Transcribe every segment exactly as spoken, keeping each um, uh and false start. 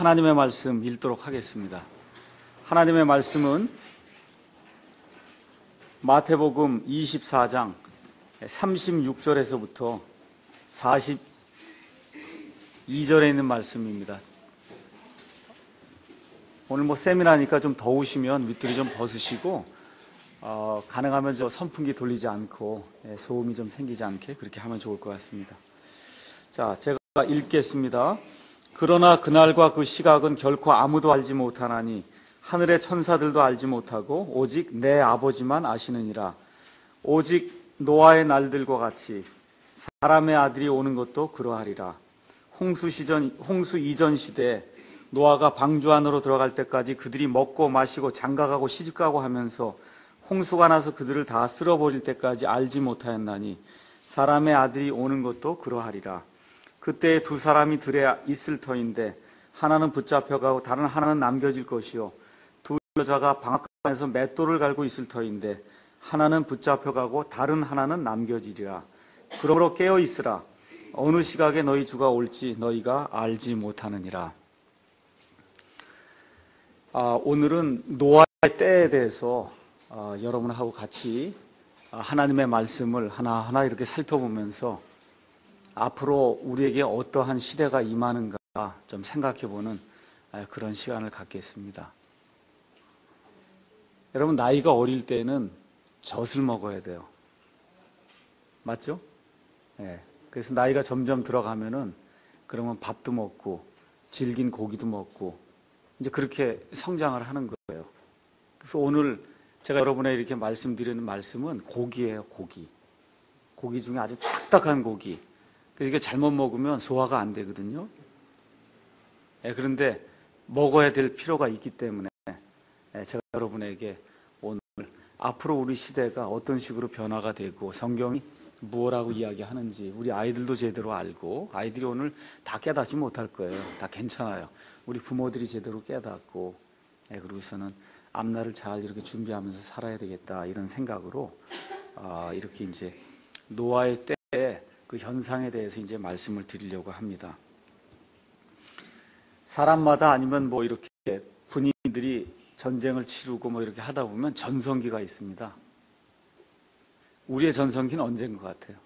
하나님의 말씀 읽도록 하겠습니다. 하나님의 말씀은 마태복음 이십사 장 삼십육 절에서부터 사십이 절에 있는 말씀입니다. 오늘 뭐 세미나니까 좀 더우시면 밑들이 좀 벗으시고 어, 가능하면 저 선풍기 돌리지 않고 예, 소음이 좀 생기지 않게 그렇게 하면 좋을 것 같습니다. 자, 제가 읽겠습니다. 그러나 그날과 그 시각은 결코 아무도 알지 못하나니 하늘의 천사들도 알지 못하고 오직 내 아버지만 아시느니라. 오직 노아의 날들과 같이 사람의 아들이 오는 것도 그러하리라. 홍수 시전, 홍수 이전 시대에 노아가 방주 안으로 들어갈 때까지 그들이 먹고 마시고 장가가고 시집가고 하면서 홍수가 나서 그들을 다 쓸어버릴 때까지 알지 못하였나니 사람의 아들이 오는 것도 그러하리라. 그때 두 사람이 들에 있을 터인데 하나는 붙잡혀가고 다른 하나는 남겨질 것이요 두 여자가 방앗간에서 맷돌을 갈고 있을 터인데 하나는 붙잡혀가고 다른 하나는 남겨지리라. 그러므로 깨어 있으라. 어느 시각에 너희 주가 올지 너희가 알지 못하느니라. 아, 오늘은 노아의 때에 대해서 아, 여러분하고 같이 하나님의 말씀을 하나하나 이렇게 살펴보면서 앞으로 우리에게 어떠한 시대가 임하는가 좀 생각해보는 그런 시간을 갖겠습니다. 여러분, 나이가 어릴 때는 젖을 먹어야 돼요. 맞죠? 네. 그래서 나이가 점점 들어가면은 그러면 밥도 먹고 질긴 고기도 먹고 이제 그렇게 성장을 하는 거예요. 그래서 오늘 제가 여러분에 이렇게 말씀드리는 말씀은 고기예요, 고기. 고기 중에 아주 딱딱한 고기. 그래서 이게 잘못 먹으면 소화가 안 되거든요. 예, 그런데 먹어야 될 필요가 있기 때문에 예, 제가 여러분에게 오늘 앞으로 우리 시대가 어떤 식으로 변화가 되고 성경이 무엇라고 이야기하는지 우리 아이들도 제대로 알고, 아이들이 오늘 다 깨닫지 못할 거예요. 다 괜찮아요. 우리 부모들이 제대로 깨닫고 예, 그러고서는 앞날을 잘 이렇게 준비하면서 살아야 되겠다 이런 생각으로 아, 이렇게 이제 노아의 때에 그 현상에 대해서 이제 말씀을 드리려고 합니다. 사람마다 아니면 뭐 이렇게 군인들이 전쟁을 치르고 뭐 이렇게 하다 보면 전성기가 있습니다. 우리의 전성기는 언제인 것 같아요?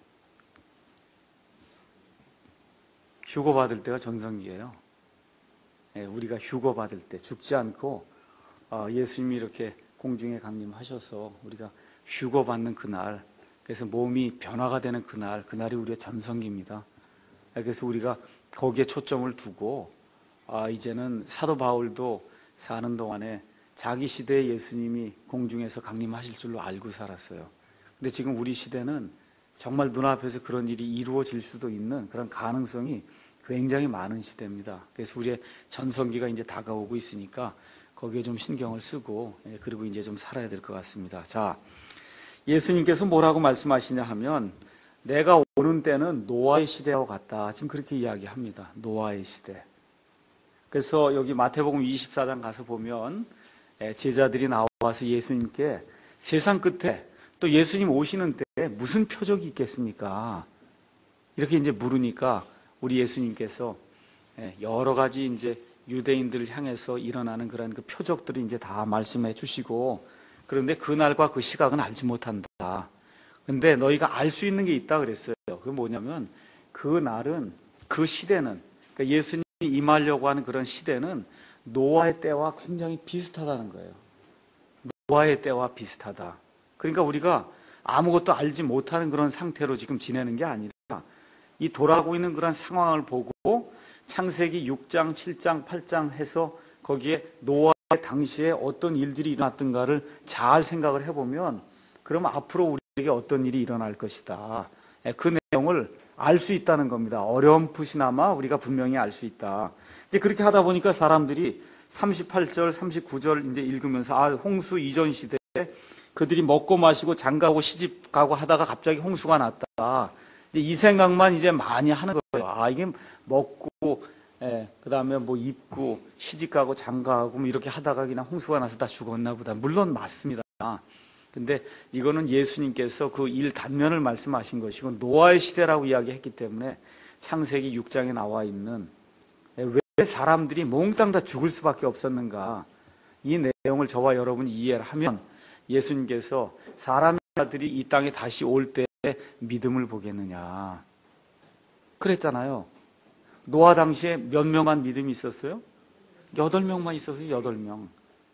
휴거 받을 때가 전성기예요. 예, 우리가 휴거 받을 때 죽지 않고 어, 예수님이 이렇게 공중에 강림하셔서 우리가 휴거 받는 그날, 그래서 몸이 변화가 되는 그날, 그날이 우리의 전성기입니다. 그래서 우리가 거기에 초점을 두고 아, 이제는 사도 바울도 사는 동안에 자기 시대에 예수님이 공중에서 강림하실 줄로 알고 살았어요. 근데 지금 우리 시대는 정말 눈앞에서 그런 일이 이루어질 수도 있는 그런 가능성이 굉장히 많은 시대입니다. 그래서 우리의 전성기가 이제 다가오고 있으니까 거기에 좀 신경을 쓰고 그리고 이제 좀 살아야 될 것 같습니다. 자, 예수님께서 뭐라고 말씀하시냐 하면 내가 오는 때는 노아의 시대와 같다. 지금 그렇게 이야기합니다. 노아의 시대. 그래서 여기 마태복음 이십사 장 가서 보면 제자들이 나와서 예수님께 세상 끝에 또 예수님 오시는 때 무슨 표적이 있겠습니까? 이렇게 이제 물으니까 우리 예수님께서 여러 가지 이제 유대인들을 향해서 일어나는 그런 그 표적들을 이제 다 말씀해 주시고, 그런데 그 날과 그 시각은 알지 못한다. 근데 너희가 알 수 있는 게 있다 그랬어요. 그게 뭐냐면 그 날은, 그 시대는, 그러니까 예수님이 임하려고 하는 그런 시대는 노아의 때와 굉장히 비슷하다는 거예요. 노아의 때와 비슷하다. 그러니까 우리가 아무것도 알지 못하는 그런 상태로 지금 지내는 게 아니라 이 돌아가고 있는 그런 상황을 보고 창세기 육 장, 칠 장, 팔 장 해서 거기에 노아의 당시에 어떤 일들이 일어났던가를 잘 생각을 해보면 그러면 앞으로 우리에게 어떤 일이 일어날 것이다. 그 내용을 알 수 있다는 겁니다. 어렴풋이나마 우리가 분명히 알 수 있다. 이제 그렇게 하다 보니까 사람들이 삼십팔 절, 삼십구 절 이제 읽으면서 아, 홍수 이전 시대에 그들이 먹고 마시고 장가고 시집 가고 하다가 갑자기 홍수가 났다. 이제 이 생각만 이제 많이 하는 거예요. 아, 이게 먹고, 예, 그 다음에 뭐 입고, 시집 가고 장가하고 뭐 이렇게 하다가 그냥 홍수가 나서 다 죽었나 보다. 물론 맞습니다. 근데 이거는 예수님께서 그 일 단면을 말씀하신 것이고 노아의 시대라고 이야기했기 때문에 창세기 육 장에 나와 있는, 왜 사람들이 몽땅 다 죽을 수밖에 없었는가? 이 내용을 저와 여러분이 이해를 하면 예수님께서 사람들이 이 땅에 다시 올 때 믿음을 보겠느냐 그랬잖아요. 노아 당시에 몇 명만 믿음이 있었어요? 여덟 명만 있었어요. 여덟 명.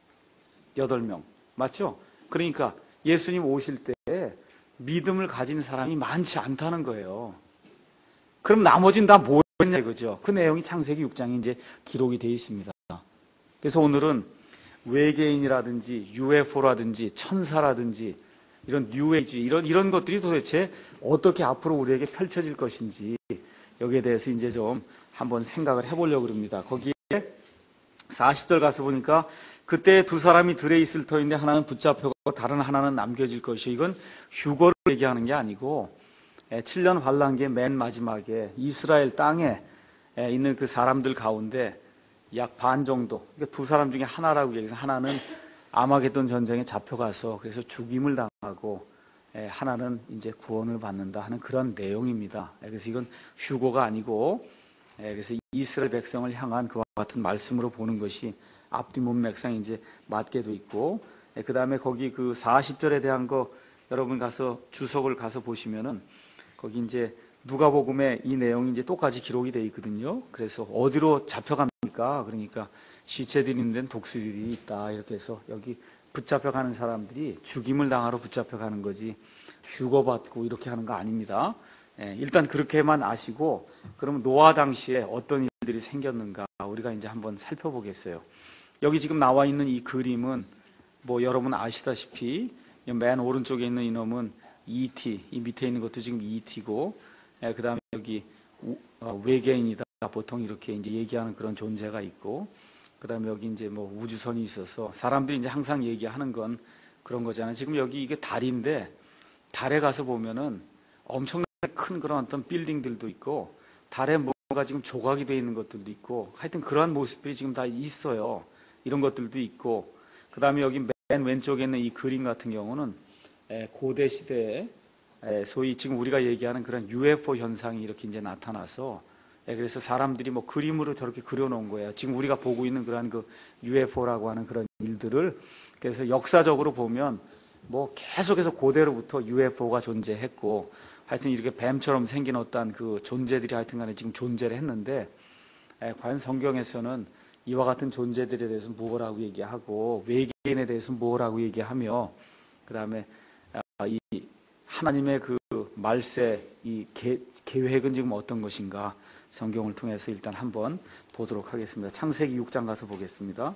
여덟 명. 맞죠? 그러니까 예수님 오실 때 믿음을 가진 사람이 많지 않다는 거예요. 그럼 나머지는 다 뭐였냐 이거죠. 그 내용이 창세기 육 장에 이제 기록이 되어 있습니다. 그래서 오늘은 외계인이라든지 유에프오라든지 천사라든지 이런 뉴에이지 이런 이런 것들이 도대체 어떻게 앞으로 우리에게 펼쳐질 것인지 여기에 대해서 이제 좀 한번 생각을 해보려고 합니다. 거기에 사십 절 가서 보니까 그때 두 사람이 들에 있을 터인데 하나는 붙잡혀가고 다른 하나는 남겨질 것이요. 이건 휴거를 얘기하는 게 아니고 칠 년 환란기의 맨 마지막에 이스라엘 땅에 있는 그 사람들 가운데 약 반 정도, 그러니까 두 사람 중에 하나라고 얘기해서 하나는 아마겟돈 전쟁에 잡혀가서 그래서 죽임을 당하고 하나는 이제 구원을 받는다 하는 그런 내용입니다. 그래서 이건 휴거가 아니고 그래서 이스라엘 백성을 향한 그와 같은 말씀으로 보는 것이 앞뒤 문맥상 이제 맞게 돼 있고 그 다음에 거기 그 사십 절에 대한 거 여러분 가서 주석을 가서 보시면은 거기 이제 누가복음에 이 내용이 이제 똑같이 기록이 돼 있거든요. 그래서 어디로 잡혀갑니까? 그러니까 시체들이 있는 데는 독수리들이 있다. 이렇게 해서 여기 붙잡혀가는 사람들이 죽임을 당하러 붙잡혀가는 거지 휴거받고 이렇게 하는 거 아닙니다. 예, 일단 그렇게만 아시고 그러면 노아 당시에 어떤 일들이 생겼는가 우리가 이제 한번 살펴보겠어요. 여기 지금 나와 있는 이 그림은 뭐 여러분 아시다시피 맨 오른쪽에 있는 이놈은 이티, 이 밑에 있는 것도 지금 이티고 예, 그 다음에 여기 우, 어, 외계인이다 보통 이렇게 이제 얘기하는 그런 존재가 있고 그 다음에 여기 이제 뭐 우주선이 있어서 사람들이 이제 항상 얘기하는 건 그런 거잖아요. 지금 여기 이게 달인데 달에 가서 보면은 엄청나게 큰 그런 어떤 빌딩들도 있고 달에 뭔가 지금 조각이 되어 있는 것들도 있고 하여튼 그러한 모습들이 지금 다 있어요. 이런 것들도 있고 그 다음에 여기 맨 왼쪽에 있는 이 그림 같은 경우는 고대 시대에 소위 지금 우리가 얘기하는 그런 유에프오 현상이 이렇게 이제 나타나서 그래서 사람들이 뭐 그림으로 저렇게 그려놓은 거예요. 지금 우리가 보고 있는 그런 그 유에프오라고 하는 그런 일들을 그래서 역사적으로 보면 뭐 계속해서 고대로부터 유에프오가 존재했고 하여튼 이렇게 뱀처럼 생긴 어떤 그 존재들이 하여튼 간에 지금 존재를 했는데 과연 성경에서는 이와 같은 존재들에 대해서 뭐라고 얘기하고 외계인에 대해서 뭐라고 얘기하며 그 다음에 이 하나님의 그 말세 이 계, 계획은 지금 어떤 것인가 성경을 통해서 일단 한번 보도록 하겠습니다. 창세기 육 장 가서 보겠습니다.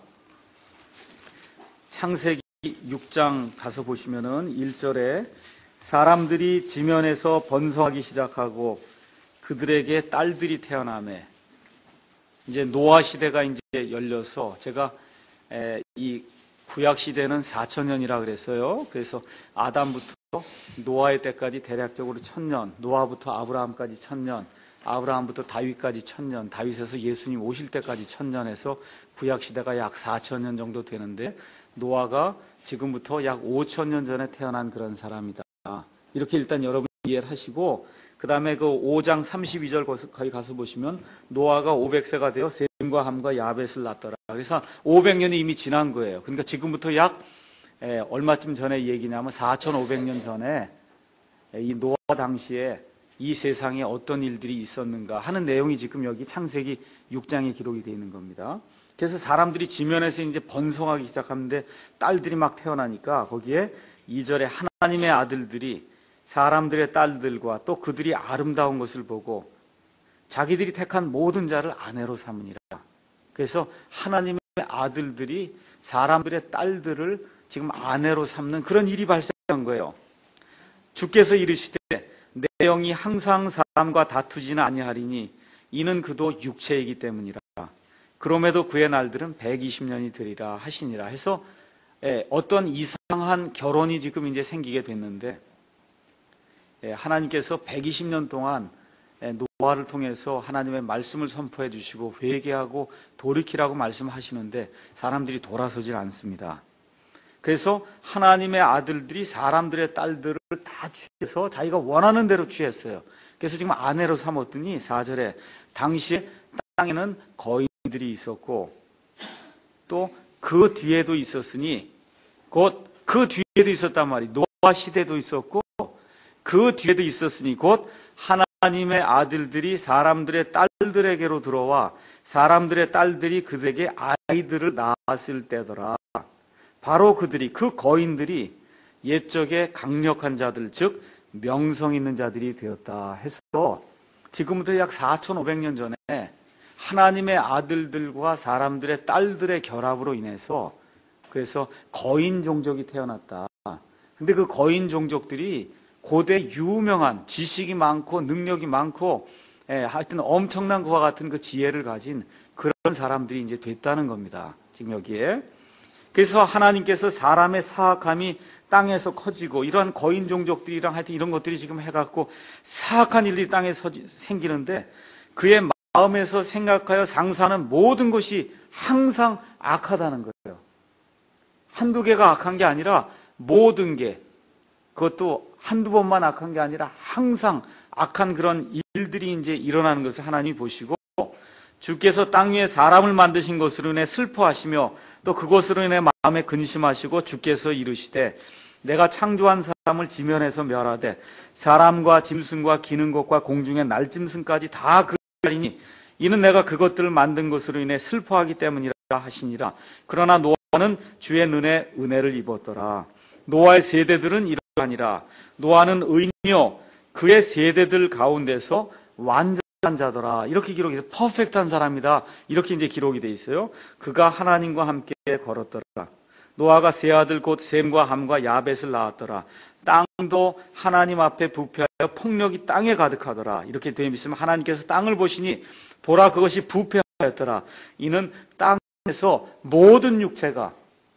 창세기 육 장 가서 보시면은 일 절에 사람들이 지면에서 번성하기 시작하고 그들에게 딸들이 태어나매 이제 노아 시대가 이제 열려서 제가 에, 이 구약 시대는 사천 년이라 그랬어요. 그래서 아담부터 노아의 때까지 대략적으로 천 년, 노아부터 아브라함까지 천 년, 아브라함부터 다윗까지 천 년, 다윗에서 예수님 오실 때까지 천 년에서 구약 시대가 약 사천 년 정도 되는데 노아가 지금부터 약 오천 년 전에 태어난 그런 사람이다. 이렇게 일단 여러분 이해를 하시고 그 다음에 그 오 장 삼십이 절 거기 가서 보시면 노아가 오백 세가 되어 셈과 함과 야벳을 낳더라. 그래서 오백 년이 이미 지난 거예요. 그러니까 지금부터 약 에, 얼마쯤 전에 얘기냐면 사천오백 년 전에 이 노아 당시에 이 세상에 어떤 일들이 있었는가 하는 내용이 지금 여기 창세기 육 장에 기록이 되어 있는 겁니다. 그래서 사람들이 지면에서 이제 번성하기 시작하는데 딸들이 막 태어나니까 거기에 이 절에 하나님의 아들들이 사람들의 딸들과 또 그들이 아름다운 것을 보고 자기들이 택한 모든 자를 아내로 삼으니라. 그래서 하나님의 아들들이 사람들의 딸들을 지금 아내로 삼는 그런 일이 발생한 거예요. 주께서 이르시되 내 영이 항상 사람과 다투지는 아니하리니 이는 그도 육체이기 때문이라. 그럼에도 그의 날들은 백이십 년이 되리라 하시니라 해서 어떤 이상한 결혼이 지금 이제 생기게 됐는데 하나님께서 백이십 년 동안 노아를 통해서 하나님의 말씀을 선포해 주시고 회개하고 돌이키라고 말씀하시는데 사람들이 돌아서질 않습니다. 그래서 하나님의 아들들이 사람들의 딸들을 다 취해서 자기가 원하는 대로 취했어요. 그래서 지금 아내로 삼았더니 사 절에 당시에 땅에는 거인도 거인들이 있었고 또 그 뒤에도 있었으니 곧 그 뒤에도 있었단 말이에요. 노아 시대도 있었고 그 뒤에도 있었으니 곧 하나님의 아들들이 사람들의 딸들에게로 들어와 사람들의 딸들이 그들에게 아이들을 낳았을 때더라. 바로 그들이, 그 거인들이 옛적에 강력한 자들, 즉 명성 있는 자들이 되었다 해서 지금부터 약 사천오백 년 전에 하나님의 아들들과 사람들의 딸들의 결합으로 인해서 그래서 거인 종족이 태어났다. 근데 그 거인 종족들이 고대 유명한 지식이 많고 능력이 많고 예, 하여튼 엄청난 그와 같은 그 지혜를 가진 그런 사람들이 이제 됐다는 겁니다. 지금 여기에. 그래서 하나님께서 사람의 사악함이 땅에서 커지고 이러한 거인 종족들이랑 하여튼 이런 것들이 지금 해갖고 사악한 일들이 땅에 생기는데 그의 마음에서 생각하여 상상하는 모든 것이 항상 악하다는 거예요. 한두 개가 악한 게 아니라 모든 게, 그것도 한두 번만 악한 게 아니라 항상 악한 그런 일들이 이제 일어나는 것을 하나님이 보시고 주께서 땅 위에 사람을 만드신 것으로 인해 슬퍼하시며 또 그것으로 인해 마음에 근심하시고 주께서 이르시되 내가 창조한 사람을 지면에서 멸하되 사람과 짐승과 기는 것과 공중의 날짐승까지 다 그리니 이는 내가 그것들을 만든 것으로 인해 슬퍼하기 때문이라 하시니라. 그러나 노아는 주의 눈에 은혜를 입었더라. 노아의 세대들은 이러하니라. 노아는 의인이요 그의 세대들 가운데서 완전한 자더라. 이렇게 기록이 돼서 퍼펙트한 사람이다. 이렇게 이제 기록이 돼 있어요. 그가 하나님과 함께 걸었더라. 노아가 세 아들 곧 셈과 함과 야벳을 낳았더라. 땅도 하나님 앞에 부패하여 폭력이 땅에 가득하더라. 이렇게 되어 있으면 하나님께서 땅을 보시니 보라 그것이 부패하였더라. 이는 땅에서 모든 육체가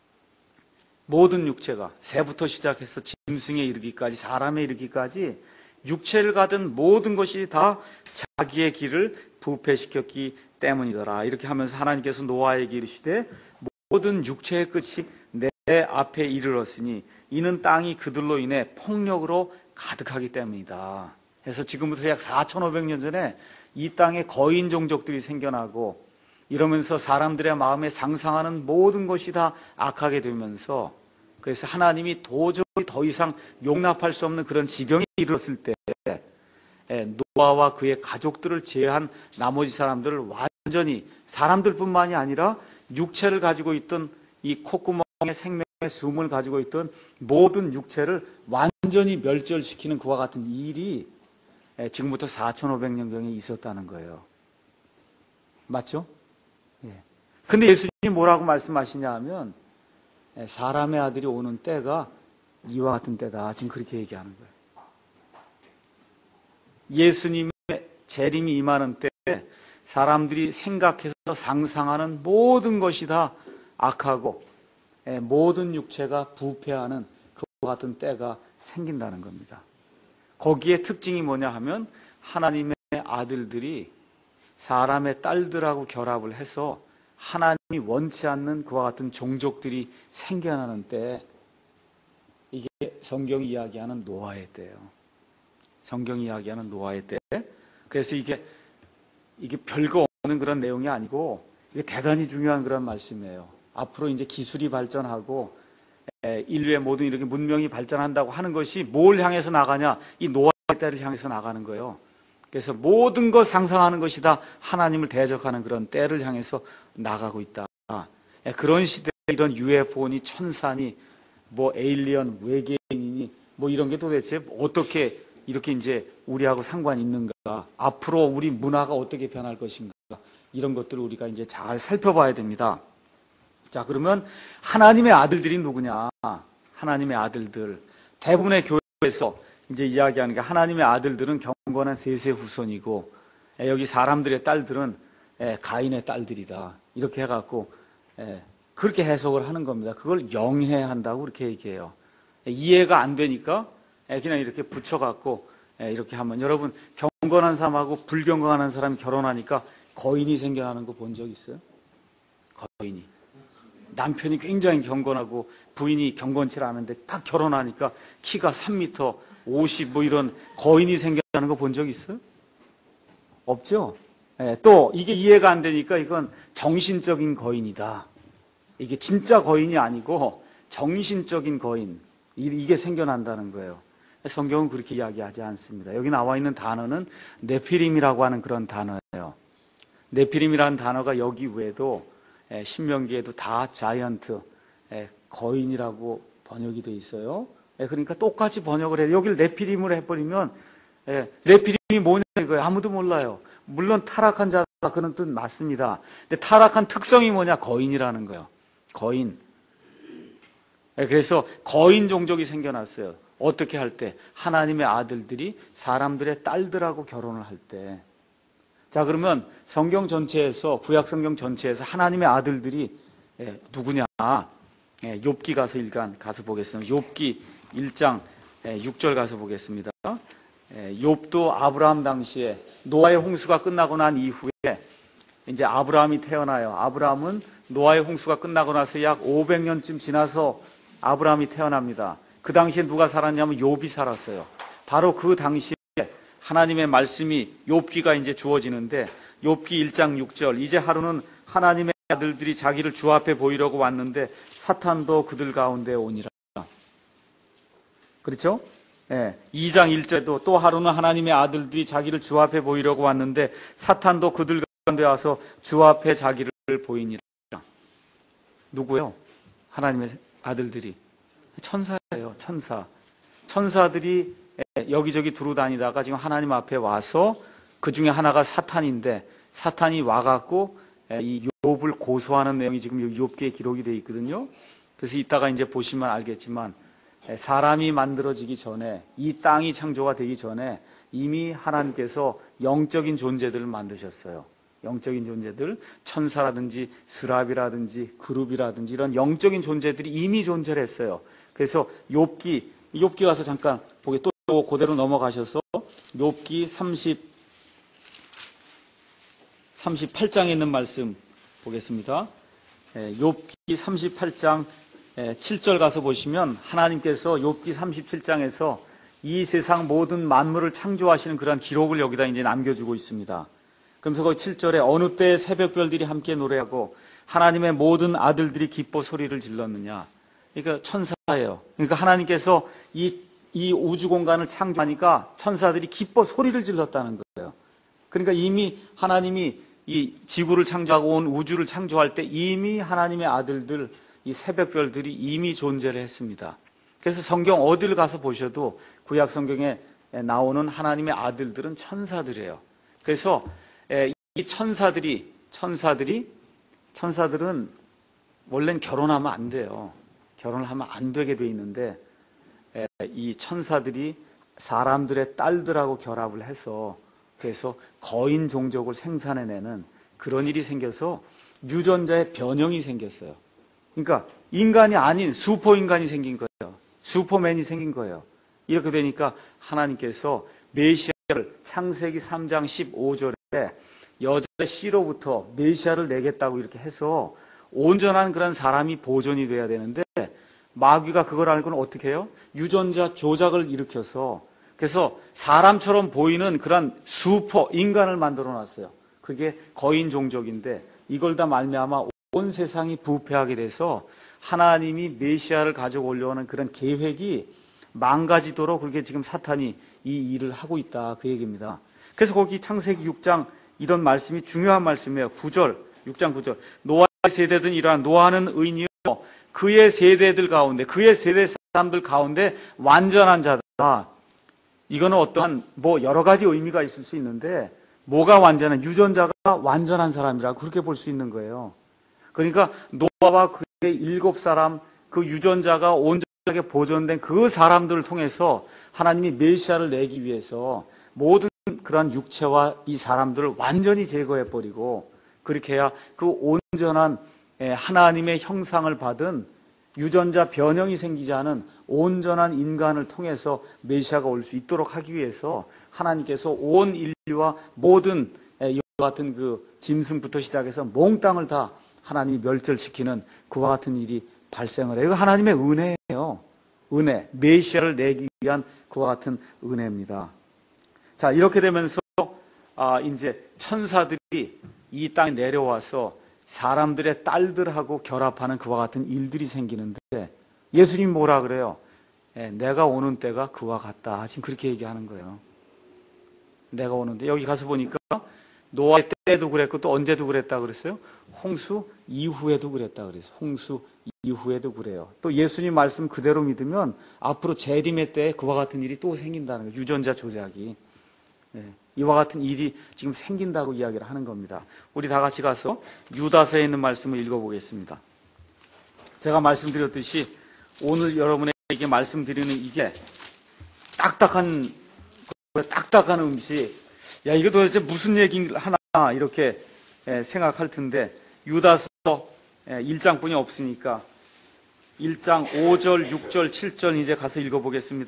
모든 육체가 새부터 시작해서 짐승에 이르기까지 사람에 이르기까지 육체를 가진 모든 것이 다 자기의 길을 부패시켰기 때문이더라. 이렇게 하면서 하나님께서 노아에게 이르시되 모든 육체의 끝이 내 앞에 이르렀으니 이는 땅이 그들로 인해 폭력으로 가득하기 때문이다. 그래서 지금부터 약 사천오백 년 전에 이 땅에 거인 종족들이 생겨나고 이러면서 사람들의 마음에 상상하는 모든 것이 다 악하게 되면서 그래서 하나님이 도저히 더 이상 용납할 수 없는 그런 지경에 이르렀을 때 노아와 그의 가족들을 제외한 나머지 사람들을 완전히 사람들뿐만이 아니라 육체를 가지고 있던 이 콧구멍에 생명의 숨을 가지고 있던 모든 육체를 완전히 멸절시키는 그와 같은 일이 지금부터 사천오백 년경에 있었다는 거예요. 맞죠? 예. 근데 예수님이 뭐라고 말씀하시냐 하면 사람의 아들이 오는 때가 이와 같은 때다. 지금 그렇게 얘기하는 거예요. 예수님의 재림이 임하는 때 사람들이 생각해서 상상하는 모든 것이 다 악하고 모든 육체가 부패하는 그와 같은 때가 생긴다는 겁니다. 거기에 특징이 뭐냐 하면 하나님의 아들들이 사람의 딸들하고 결합을 해서 하나님이 원치 않는 그와 같은 종족들이 생겨나는 때 이게 성경이 이야기하는 노아의 때예요. 성경이 이야기하는 노아의 때. 그래서 이게 이게 별거 없는 그런 내용이 아니고 이게 대단히 중요한 그런 말씀이에요. 앞으로 이제 기술이 발전하고 인류의 모든 이렇게 문명이 발전한다고 하는 것이 뭘 향해서 나가냐? 이 노아의 때를 향해서 나가는 거예요. 그래서 모든 것 상상하는 것이 다 하나님을 대적하는 그런 때를 향해서 나가고 있다. 그런 시대에 이런 유에프오니 천사니 뭐 에일리언 외계인이니 뭐 이런 게 도대체 어떻게 이렇게 이제 우리하고 상관이 있는가? 앞으로 우리 문화가 어떻게 변할 것인가? 이런 것들을 우리가 이제 잘 살펴봐야 됩니다. 자, 그러면 하나님의 아들들이 누구냐? 하나님의 아들들. 대부분의 교회에서 이제 이야기하는 게 하나님의 아들들은 경건한 셋의 후손이고 여기 사람들의 딸들은 가인의 딸들이다. 이렇게 해갖고 그렇게 해석을 하는 겁니다. 그걸 영해한다고 그렇게 얘기해요. 이해가 안 되니까 그냥 이렇게 붙여갖고 이렇게 하면 여러분 경건한 사람하고 불경건한 사람이 결혼하니까 거인이 생겨나는 거 본 적 있어요? 거인이. 남편이 굉장히 경건하고 부인이 경건치 않은데 딱 결혼하니까 키가 삼 미터 오십 뭐 이런 거인이 생겨나는 거 본 적 있어요? 없죠? 예, 또 이게 이해가 안 되니까 이건 정신적인 거인이다. 이게 진짜 거인이 아니고 정신적인 거인, 이게 생겨난다는 거예요. 성경은 그렇게 이야기하지 않습니다. 여기 나와 있는 단어는 네피림이라고 하는 그런 단어예요. 네피림이라는 단어가 여기 외에도 신명기에도 다 자이언트, 거인이라고 번역이 돼 있어요. 그러니까 똑같이 번역을 해요. 여기를 네피림으로 해버리면 네피림이 뭐냐 이거예요. 아무도 몰라요. 물론 타락한 자다 그런 뜻 맞습니다. 근데 타락한 특성이 뭐냐? 거인이라는 거예요. 거인. 그래서 거인 종족이 생겨났어요. 어떻게 할 때? 하나님의 아들들이 사람들의 딸들하고 결혼을 할 때. 자, 그러면 성경 전체에서, 구약 성경 전체에서 하나님의 아들들이 누구냐? 욥기 가서 일간 가서 보겠습니다. 욥기 일 장 육 절 가서 보겠습니다. 욥도 아브라함 당시에 노아의 홍수가 끝나고 난 이후에 이제 아브라함이 태어나요. 아브라함은 노아의 홍수가 끝나고 나서 약 오백 년쯤 지나서 아브라함이 태어납니다. 그 당시에 누가 살았냐면 욥이 살았어요. 바로 그 당시에 하나님의 말씀이 욥기가 이제 주어지는데 욥기 일 장 육 절 이제 하루는 하나님의 아들들이 자기를 주 앞에 보이려고 왔는데 사탄도 그들 가운데 오니라. 그렇죠? 예, 이 장 일 절에도 또 하루는 하나님의 아들들이 자기를 주 앞에 보이려고 왔는데 사탄도 그들 가운데 와서 주 앞에 자기를 보이니라. 누구요? 하나님의 아들들이 천사예요. 천사. 천사들이 여기저기 두루다니다가 지금 하나님 앞에 와서 그 중에 하나가 사탄인데 사탄이 와갖고 이 욥을 고소하는 내용이 지금 욥기에 기록이 되어 있거든요. 그래서 이따가 이제 보시면 알겠지만 사람이 만들어지기 전에 이 땅이 창조가 되기 전에 이미 하나님께서 영적인 존재들을 만드셨어요. 영적인 존재들, 천사라든지 스랍이라든지 그룹이라든지 이런 영적인 존재들이 이미 존재를 했어요. 그래서 욥기, 욥기 가서 잠깐 보게 또 그대로 넘어가셔서 욥기 삼십팔 장에 있는 말씀 보겠습니다. 욥기 삼십팔 장 칠 절 가서 보시면 하나님께서 욥기 삼십칠 장에서 이 세상 모든 만물을 창조하시는 그런 기록을 여기다 이제 남겨주고 있습니다. 그러면서 거기 칠 절에 어느 때에 새벽별들이 함께 노래하고 하나님의 모든 아들들이 기뻐 소리를 질렀느냐. 그러니까 천사예요. 그러니까 하나님께서 이, 이 우주 공간을 창조하니까 천사들이 기뻐 소리를 질렀다는 거예요. 그러니까 이미 하나님이 이 지구를 창조하고 온 우주를 창조할 때 이미 하나님의 아들들, 이 새벽별들이 이미 존재를 했습니다. 그래서 성경 어디를 가서 보셔도 구약 성경에 나오는 하나님의 아들들은 천사들이에요. 그래서 이 천사들이, 천사들이, 천사들은 원래는 결혼하면 안 돼요. 결혼을 하면 안 되게 돼 있는데 이 천사들이 사람들의 딸들하고 결합을 해서 그래서 거인 종족을 생산해내는 그런 일이 생겨서 유전자의 변형이 생겼어요. 그러니까 인간이 아닌 슈퍼인간이 생긴 거예요. 슈퍼맨이 생긴 거예요. 이렇게 되니까 하나님께서 메시아를 창세기 삼 장 십오 절에 여자의 씨로부터 메시아를 내겠다고 이렇게 해서 온전한 그런 사람이 보존이 돼야 되는데 마귀가 그걸 알고는 어떻게 해요? 유전자 조작을 일으켜서 그래서 사람처럼 보이는 그런 슈퍼 인간을 만들어 놨어요. 그게 거인 종족인데 이걸 다 말미암아 온 세상이 부패하게 돼서 하나님이 메시아를 가지고 올려오는 그런 계획이 망가지도록 그렇게 지금 사탄이 이 일을 하고 있다 그 얘기입니다. 그래서 거기 창세기 육 장 이런 말씀이 중요한 말씀이에요. 구 절, 육 장 구 절 노아의 세대든 이러한 노아는 의인이요 그의 세대들 가운데 그의 세대 사람들 가운데 완전한 자다. 이거는 어떠한 뭐 여러 가지 의미가 있을 수 있는데 뭐가 완전한 유전자가 완전한 사람이라 그렇게 볼 수 있는 거예요. 그러니까 노아와 그의 일곱 사람 그 유전자가 온전하게 보존된 그 사람들을 통해서 하나님이 메시아를 내기 위해서 모든 그런 육체와 이 사람들을 완전히 제거해버리고 그렇게 해야 그 온전한 하나님의 형상을 받은 유전자 변형이 생기지 않은 온전한 인간을 통해서 메시아가 올 수 있도록 하기 위해서 하나님께서 온 인류와 모든 이와 같은 그 짐승부터 시작해서 몽땅을 다 하나님이 멸절시키는 그와 같은 일이 발생을 해요. 이거 하나님의 은혜예요. 은혜. 메시아를 내기 위한 그와 같은 은혜입니다. 자, 이렇게 되면서 아, 이제 천사들이 이 땅에 내려와서 사람들의 딸들하고 결합하는 그와 같은 일들이 생기는데 예수님이 뭐라 그래요? 예, 내가 오는 때가 그와 같다. 지금 그렇게 얘기하는 거예요. 내가 오는데 여기 가서 보니까 노아의 때도 그랬고 또 언제도 그랬다 그랬어요? 홍수 이후에도 그랬다 그랬어요. 홍수 이후에도 그래요. 또 예수님 말씀 그대로 믿으면 앞으로 재림의 때에 그와 같은 일이 또 생긴다는 거예요. 유전자 조작이. 네, 이와 같은 일이 지금 생긴다고 이야기를 하는 겁니다. 우리 다 같이 가서 유다서에 있는 말씀을 읽어보겠습니다. 제가 말씀드렸듯이 오늘 여러분에게 말씀드리는 이게 딱딱한 딱딱한 음식, 야 이거 도대체 무슨 얘기를 하나 이렇게 생각할 텐데 유다서 일 장뿐이 없으니까 일 장 오 절, 육 절, 칠 절 이제 가서 읽어보겠습니다.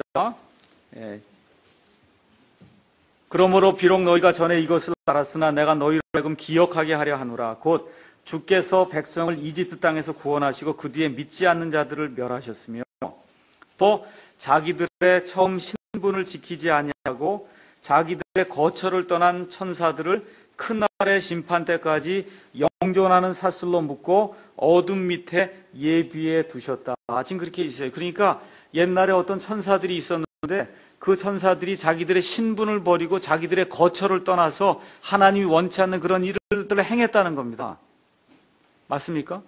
그러므로 비록 너희가 전에 이것을 알았으나 내가 너희를 하여금 기억하게 하려 하노라. 곧 주께서 백성을 이집트 땅에서 구원하시고 그 뒤에 믿지 않는 자들을 멸하셨으며 또 자기들의 처음 신분을 지키지 아니하고 자기들의 거처를 떠난 천사들을 그날의 심판 때까지 영존하는 사슬로 묶고 어둠 밑에 예비해 두셨다. 지금 그렇게 있어요. 그러니까 옛날에 어떤 천사들이 있었는데 그 천사들이 자기들의 신분을 버리고 자기들의 거처를 떠나서 하나님이 원치 않는 그런 일들을 행했다는 겁니다. 맞습니까?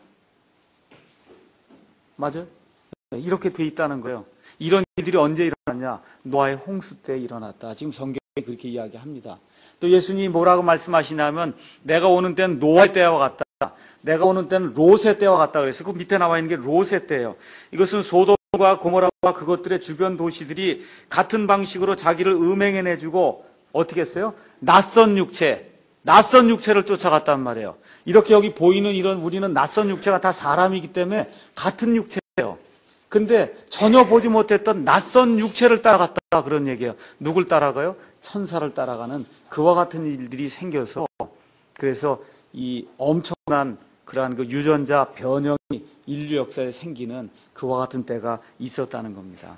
맞아요? 이렇게 돼 있다는 거예요. 이런 일들이 언제 일어났냐? 노아의 홍수 때 일어났다. 지금 성경에 그렇게 이야기합니다. 또 예수님이 뭐라고 말씀하시냐면 내가 오는 때는 노아의 때와 같다. 내가 오는 때는 롯의 때와 같다 그래서 그 밑에 나와 있는 게 롯의 때예요. 이것은 소돔과 고모라와 그것들의 주변 도시들이 같은 방식으로 자기를 음행해내주고 어떻게 했어요? 낯선 육체, 낯선 육체를 쫓아갔단 말이에요. 이렇게 여기 보이는 이런 우리는 낯선 육체가 다 사람이기 때문에 같은 육체예요. 근데 전혀 보지 못했던 낯선 육체를 따라갔다 그런 얘기예요. 누굴 따라가요? 천사를 따라가는 그와 같은 일들이 생겨서 그래서 이 엄청난 그러한 그 유전자 변형이 인류 역사에 생기는 그와 같은 때가 있었다는 겁니다.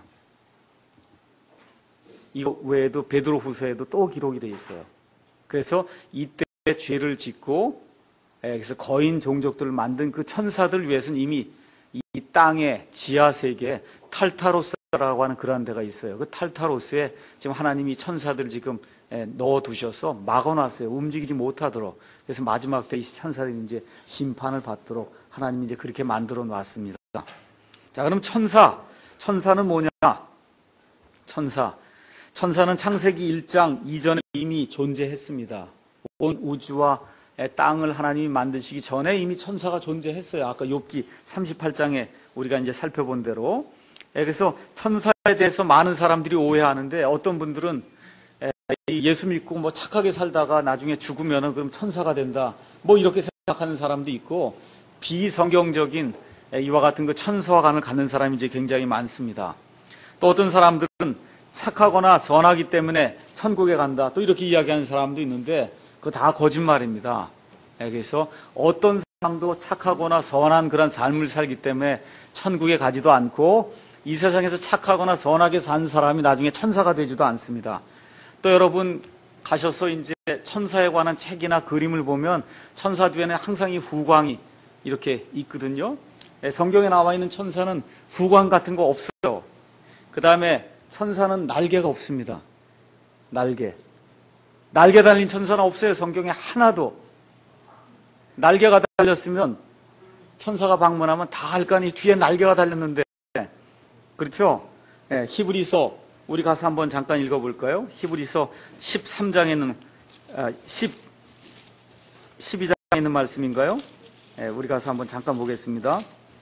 이거 외에도 베드로후서에도 또 기록이 되어 있어요. 그래서 이때 죄를 짓고 그래서 거인 종족들을 만든 그 천사들을 위해서는 이미 이 땅의 지하 세계에 탈타로스라고 하는 그러한 데가 있어요. 그 탈타로스에 지금 하나님이 천사들을 지금 넣어두셔서 막아놨어요. 움직이지 못하도록. 그래서 마지막 때 이 천사들이 이제 심판을 받도록 하나님이 이제 그렇게 만들어 놨습니다. 자, 그럼 천사. 천사는 뭐냐? 천사. 천사는 창세기 일 장 이전에 이미 존재했습니다. 온 우주와 땅을 하나님이 만드시기 전에 이미 천사가 존재했어요. 아까 욥기 삼십팔 장에 우리가 이제 살펴본 대로. 그래서 천사에 대해서 많은 사람들이 오해하는데 어떤 분들은 예수 믿고 뭐 착하게 살다가 나중에 죽으면은 그럼 천사가 된다. 뭐 이렇게 생각하는 사람도 있고 비성경적인 이와 같은 그 천사관을 갖는 사람이 이제 굉장히 많습니다. 또 어떤 사람들은 착하거나 선하기 때문에 천국에 간다. 또 이렇게 이야기하는 사람도 있는데 그거 다 거짓말입니다. 그래서 어떤 사람도 착하거나 선한 그런 삶을 살기 때문에 천국에 가지도 않고 이 세상에서 착하거나 선하게 산 사람이 나중에 천사가 되지도 않습니다. 또 여러분 가셔서 이제 천사에 관한 책이나 그림을 보면 천사 뒤에는 항상 이 후광이 이렇게 있거든요. 성경에 나와 있는 천사는 후광 같은 거 없어요. 그 다음에 천사는 날개가 없습니다. 날개. 날개 달린 천사는 없어요. 성경에 하나도. 날개가 달렸으면 천사가 방문하면 다 알 거 아니 뒤에 날개가 달렸는데 그렇죠? 네, 히브리서 우리 가서 한번 잠깐 읽어볼까요? 히브리서 십삼 장에는 십, 십이 장에 있는 말씀인가요? 네, 우리 가서 한번 잠깐 보겠습니다.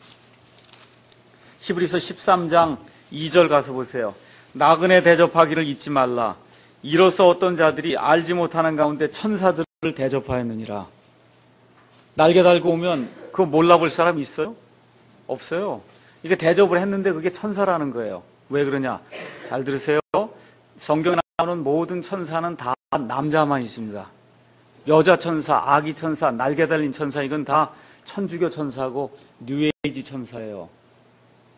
히브리서 십삼 장 이 절 가서 보세요. 나그네 대접하기를 잊지 말라. 이로써 어떤 자들이 알지 못하는 가운데 천사들을 대접하였느니라. 날개 달고 오면 그거 몰라볼 사람 있어요? 없어요. 이게 대접을 했는데 그게 천사라는 거예요. 왜 그러냐? 잘 들으세요. 성경에 나오는 모든 천사는 다 남자만 있습니다. 여자 천사, 아기 천사, 날개 달린 천사 이건 다 천주교 천사고 뉴에이지 천사예요.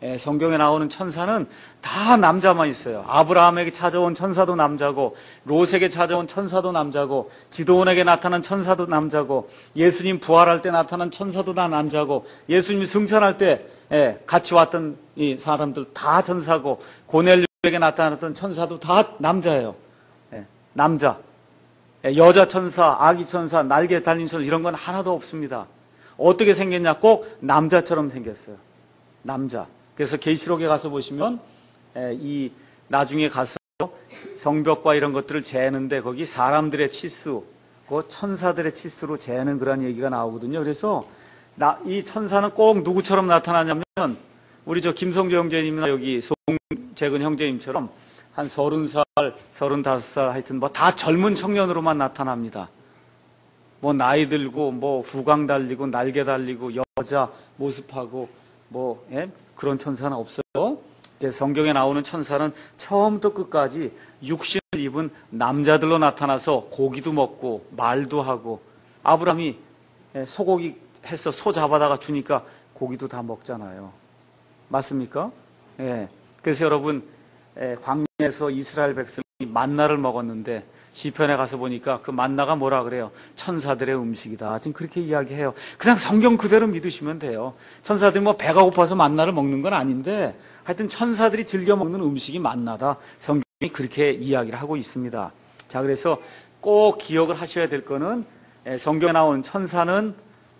예, 성경에 나오는 천사는 다 남자만 있어요. 아브라함에게 찾아온 천사도 남자고, 롯에게 찾아온 천사도 남자고, 기도원에게 나타난 천사도 남자고, 예수님 부활할 때 나타난 천사도 다 남자고, 예수님이 승천할 때 예, 같이 왔던 이 사람들 다 천사고, 고넬료에게 나타났던 천사도 다 남자예요. 예, 남자. 예, 여자 천사, 아기 천사, 날개 달린 천사 이런 건 하나도 없습니다. 어떻게 생겼냐? 꼭 남자처럼 생겼어요. 남자. 그래서 계시록에 가서 보시면 이 나중에 가서 성벽과 이런 것들을 재는데 거기 사람들의 치수, 그 천사들의 치수로 재는 그런 얘기가 나오거든요. 그래서 나, 이 천사는 꼭 누구처럼 나타나냐면 우리 저 김성재 형제님이나 여기 송재근 형제님처럼 한 서른 살, 서른다섯 살 하여튼 뭐 다 젊은 청년으로만 나타납니다. 뭐 나이 들고 뭐 후광 달리고 날개 달리고 여자 모습하고 뭐 예? 그런 천사는 없어요. 성경에 나오는 천사는 처음부터 끝까지 육신을 입은 남자들로 나타나서 고기도 먹고 말도 하고, 아브라함이 소고기 해서 소 잡아다가 주니까 고기도 다 먹잖아요. 맞습니까? 예. 그래서 여러분 광야에서 이스라엘 백성이 만나를 먹었는데 시편에 가서 보니까 그 만나가 뭐라 그래요? 천사들의 음식이다. 지금 그렇게 이야기해요. 그냥 성경 그대로 믿으시면 돼요. 천사들이 뭐 배가 고파서 만나를 먹는 건 아닌데 하여튼 천사들이 즐겨 먹는 음식이 만나다. 성경이 그렇게 이야기를 하고 있습니다. 자, 그래서 꼭 기억을 하셔야 될 거는 성경에 나온 천사는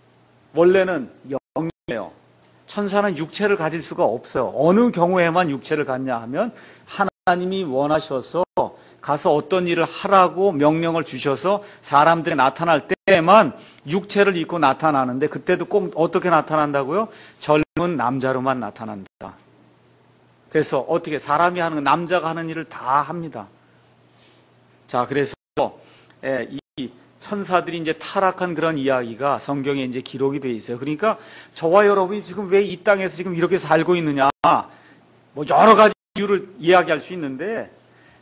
원래는 영이에요. 천사는 육체를 가질 수가 없어요. 어느 경우에만 육체를 갖냐 하면 하나님이 원하셔서 가서 어떤 일을 하라고 명령을 주셔서 사람들이 나타날 때만 육체를 입고 나타나는데, 그때도 꼭 어떻게 나타난다고요? 젊은 남자로만 나타난다. 그래서 어떻게 사람이 하는, 남자가 하는 일을 다 합니다. 자, 그래서 이 천사들이 이제 타락한 그런 이야기가 성경에 이제 기록이 되어 있어요. 그러니까 저와 여러분이 지금 왜 이 땅에서 지금 이렇게 살고 있느냐, 뭐 여러 가지 이유를 이야기할 수 있는데,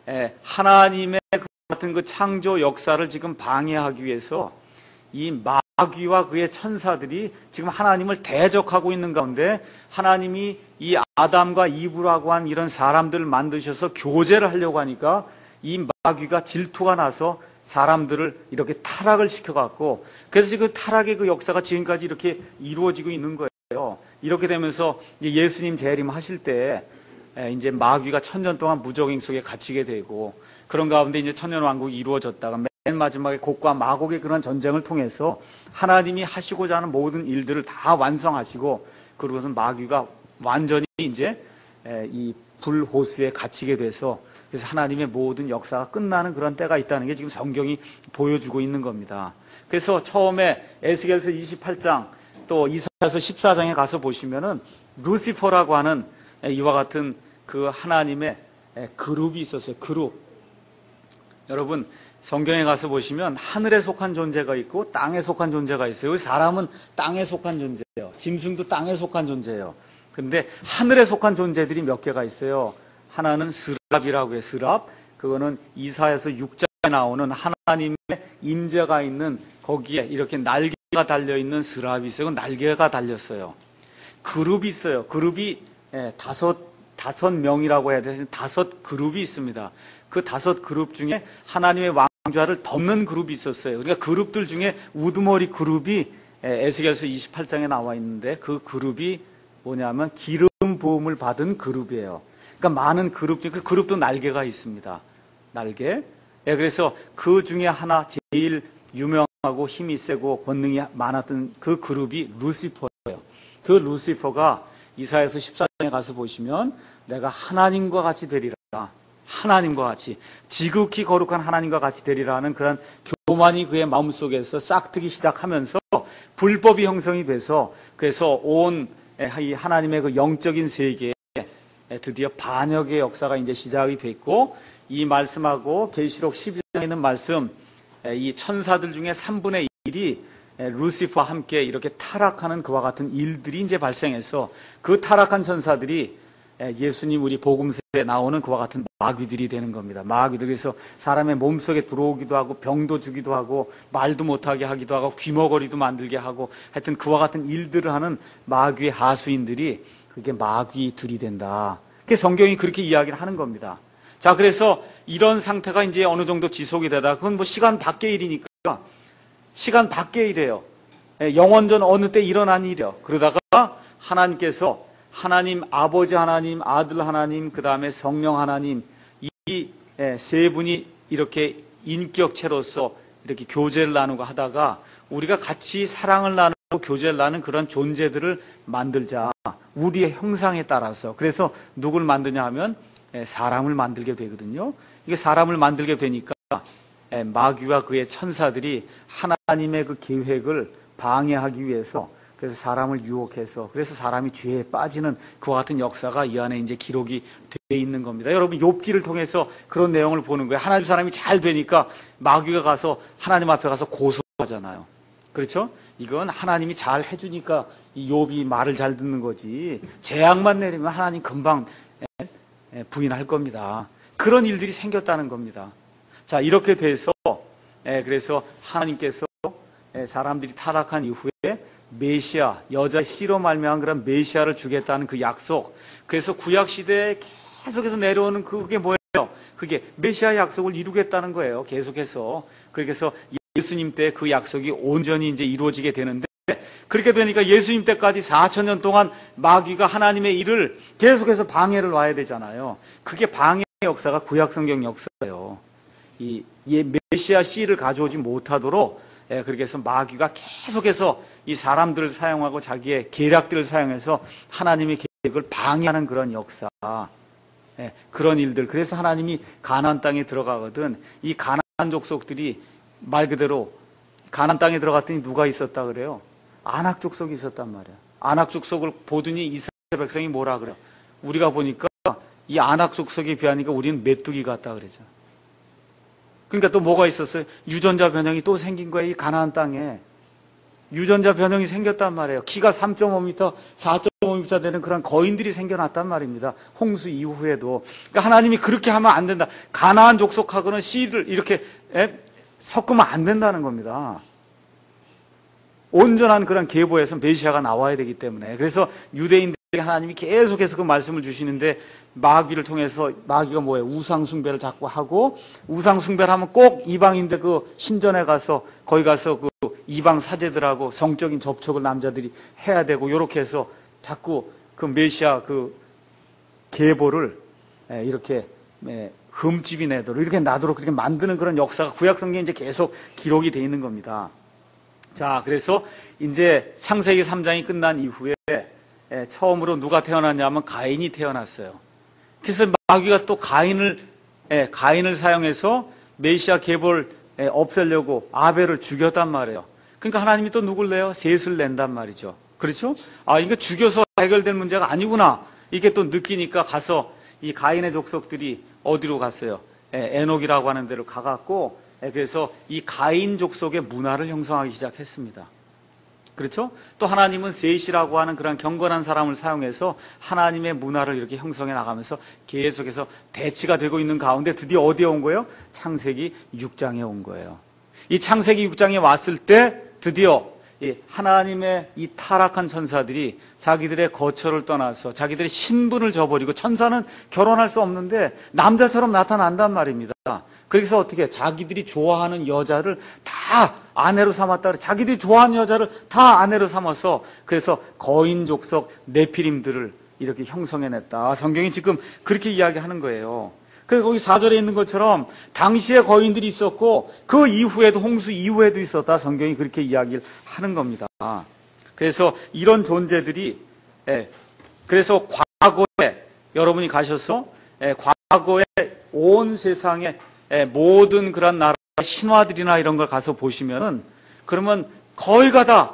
하나님의 그 같은 그 창조 역사를 지금 방해하기 위해서 이 마귀와 그의 천사들이 지금 하나님을 대적하고 있는 가운데, 하나님이 이 아담과 이브라고 한 이런 사람들을 만드셔서 교제를 하려고 하니까 이 마귀가 질투가 나서 사람들을 이렇게 타락을 시켜갖고, 그래서 지금 타락의 그 역사가 지금까지 이렇게 이루어지고 있는 거예요. 이렇게 되면서 예수님 재림 하실 때 이제 마귀가 천년 동안 무적행 속에 갇히게 되고, 그런 가운데 이제 천년 왕국이 이루어졌다가 맨 마지막에 곡과 마곡의 그런 전쟁을 통해서 하나님이 하시고자 하는 모든 일들을 다 완성하시고, 그러고서 마귀가 완전히 이제 이 불호수에 갇히게 돼서, 그래서 하나님의 모든 역사가 끝나는 그런 때가 있다는 게 지금 성경이 보여주고 있는 겁니다. 그래서 처음에 에스겔서 이십팔 장 또 이사야서 십사 장에 가서 보시면은 루시퍼라고 하는 이와 같은 그 하나님의 그룹이 있었어요. 그룹. 여러분 성경에 가서 보시면 하늘에 속한 존재가 있고 땅에 속한 존재가 있어요. 사람은 땅에 속한 존재예요. 짐승도 땅에 속한 존재예요. 그런데 하늘에 속한 존재들이 몇 개가 있어요. 하나는 스랍이라고 해요. 스랍. 그거는 이사야서 육 장에 나오는 하나님의 임재가 있는 거기에 이렇게 날개가 달려있는 스랍이 있어요. 날개가 달렸어요. 그룹이 있어요. 그룹이 다섯, 다섯 명이라고 해야 되는 다섯 그룹이 있습니다. 그 다섯 그룹 중에 하나님의 왕좌를 덮는 그룹이 있었어요. 그러니까 그룹들 중에 우두머리 그룹이 에스겔서 이십팔 장에 나와 있는데, 그 그룹이 뭐냐면 기름 부음을 받은 그룹이에요. 그러니까 많은 그룹 중에 그 그룹도 날개가 있습니다. 날개. 예, 그래서 그 중에 하나 제일 유명하고 힘이 세고 권능이 많았던 그 그룹이 루시퍼예요. 그 루시퍼가 이사야서 십사 장에 가서 보시면 내가 하나님과 같이 되리라. 하나님과 같이, 지극히 거룩한 하나님과 같이 되리라는 그런 교만이 그의 마음속에서 싹트기 시작하면서 불법이 형성이 돼서, 그래서 온 이 하나님의 그 영적인 세계에 드디어 반역의 역사가 이제 시작이 됐고, 이 말씀하고 계시록 십이 장에 있는 말씀, 이 천사들 중에 삼분의 일이 루시퍼와 함께 이렇게 타락하는 그와 같은 일들이 이제 발생해서, 그 타락한 천사들이 예수님 우리 복음서에 나오는 그와 같은 마귀들이 되는 겁니다. 마귀들. 그래서 사람의 몸속에 들어오기도 하고 병도 주기도 하고 말도 못하게 하기도 하고 귀머거리도 만들게 하고, 하여튼 그와 같은 일들을 하는 마귀의 하수인들이 그게 마귀 들이댄다. 그 성경이 그렇게 이야기를 하는 겁니다. 자, 그래서 이런 상태가 이제 어느 정도 지속이 되다. 그건 뭐 시간 밖의 일이니까 시간 밖의 일이에요. 영원전 어느 때 일어난 일이에요. 그러다가 하나님께서 하나님 아버지 하나님, 아들 하나님, 그 다음에 성령 하나님 이 세 분이 이렇게 인격체로서 이렇게 교제를 나누고 하다가 우리가 같이 사랑을 나누고 교제를 나누는 그런 존재들을 만들자. 우리의 형상에 따라서. 그래서 누굴 만드냐 하면 사람을 만들게 되거든요. 이게 사람을 만들게 되니까 마귀와 그의 천사들이 하나님의 그 계획을 방해하기 위해서 그래서 사람을 유혹해서 그래서 사람이 죄에 빠지는 그와 같은 역사가 이 안에 이제 기록이 되어 있는 겁니다. 여러분 욥기를 통해서 그런 내용을 보는 거예요. 하나님 사람이 잘 되니까 마귀가 가서 하나님 앞에 가서 고소하잖아요. 그렇죠? 이건 하나님이 잘 해주니까 이 욥이 말을 잘 듣는 거지. 재앙만 내리면 하나님 금방 부인할 겁니다. 그런 일들이 생겼다는 겁니다. 자, 이렇게 돼서 그래서 하나님께서 사람들이 타락한 이후에 메시아, 여자 씨로 말미암은 그런 메시아를 주겠다는 그 약속. 그래서 구약 시대에 계속해서 내려오는 그게 뭐예요? 그게 메시아 약속을 이루겠다는 거예요. 계속해서. 그래서 예수님 때 그 약속이 온전히 이제 이루어지게 되는데 그렇게 되니까 예수님 때까지 사천 년 동안 마귀가 하나님의 일을 계속해서 방해를 놔야 되잖아요. 그게 방해의 역사가 구약 성경 역사예요. 이 메시아 씨를 가져오지 못하도록 예, 그렇게 해서 마귀가 계속해서 이 사람들을 사용하고 자기의 계략들을 사용해서 하나님의 계획을 방해하는 그런 역사, 예, 그런 일들. 그래서 하나님이 가나안 땅에 들어가거든 이 가나안 족속들이 말 그대로 가나안 땅에 들어갔더니 누가 있었다 그래요? 아낙 족속이 있었단 말이야. 아낙 족속을 보더니 이스라엘 백성이 뭐라 그래요? 우리가 보니까 이 아낙 족속에 비하니까 우리는 메뚜기 같다 그러죠. 그러니까 또 뭐가 있었어요? 유전자 변형이 또 생긴 거예요. 이 가나안 땅에 유전자 변형이 생겼단 말이에요. 키가 삼 점 오 미터, 사 점 오 미터 되는 그런 거인들이 생겨났단 말입니다. 홍수 이후에도. 그러니까 하나님이 그렇게 하면 안 된다. 가나안 족속하고는 씨를 이렇게 에? 섞으면 안 된다는 겁니다. 온전한 그런 계보에서 메시아가 나와야 되기 때문에. 그래서 유대인들에게 하나님이 계속해서 그 말씀을 주시는데 마귀를 통해서 마귀가 뭐예요? 우상숭배를 자꾸 하고 우상숭배를 하면 꼭 이방인들 그 신전에 가서 거기 가서 그 이방 사제들하고 성적인 접촉을 남자들이 해야 되고 이렇게 해서 자꾸 그 메시아 그 계보를 이렇게 흠집이 내도록 이렇게 나도록 그렇게 만드는 그런 역사가 구약 성경에 이제 계속 기록이 되어 있는 겁니다. 자, 그래서 이제 창세기 삼 장이 끝난 이후에 처음으로 누가 태어났냐면 가인이 태어났어요. 그래서 마귀가 또 가인을 가인을 사용해서 메시아 계보를 없애려고 아벨을 죽였단 말이에요. 그러니까 하나님이 또 누굴 내요? 셋을 낸단 말이죠. 그렇죠? 아, 이거 죽여서 해결될 문제가 아니구나. 이게 또 느끼니까 가서 이 가인의 족속들이 어디로 갔어요? 에녹이라고 하는 데로 가갖고 그래서 이 가인 족속의 문화를 형성하기 시작했습니다. 그렇죠? 또 하나님은 셋이라고 하는 그런 경건한 사람을 사용해서 하나님의 문화를 이렇게 형성해 나가면서 계속해서 대치가 되고 있는 가운데 드디어 어디에 온 거예요? 창세기 육 장에 온 거예요. 이 창세기 육 장에 왔을 때 드디어 하나님의 이 타락한 천사들이 자기들의 거처를 떠나서 자기들의 신분을 저버리고 천사는 결혼할 수 없는데 남자처럼 나타난단 말입니다. 그래서 어떻게 자기들이 좋아하는 여자를 다 아내로 삼았다. 자기들이 좋아하는 여자를 다 아내로 삼아서 그래서 거인 족속 네피림들을 이렇게 형성해냈다. 성경이 지금 그렇게 이야기하는 거예요. 그래서 거기 사 절에 있는 것처럼 당시에 거인들이 있었고 그 이후에도 홍수 이후에도 있었다. 성경이 그렇게 이야기를 하는 겁니다. 그래서 이런 존재들이 그래서 과거에 여러분이 가셔서 과거에 온 세상에 모든 그런 나라 신화들이나 이런 걸 가서 보시면은 그러면 거의가 다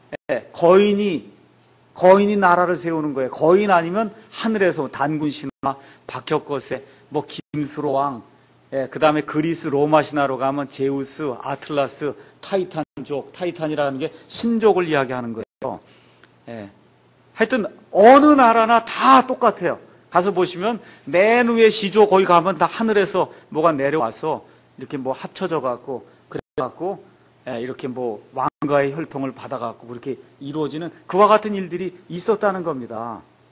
거인이 거인이 나라를 세우는 거예요. 거인 아니면 하늘에서 단군 신화, 박혁거세, 뭐 김수로 왕, 예, 그 다음에 그리스 로마 신화로 가면 제우스, 아틀라스, 타이탄족, 타이탄이라는 게 신족을 이야기하는 거예요. 예. 하여튼 어느 나라나 다 똑같아요. 가서 보시면 맨 위에 시조 거기 가면 다 하늘에서 뭐가 내려와서 이렇게 뭐 합쳐져 갖고 그래 갖고 예, 이렇게 뭐 왕가의 혈통을 받아 갖고 그렇게 이루어지는 그와 같은 일들이 있었다는 겁니다.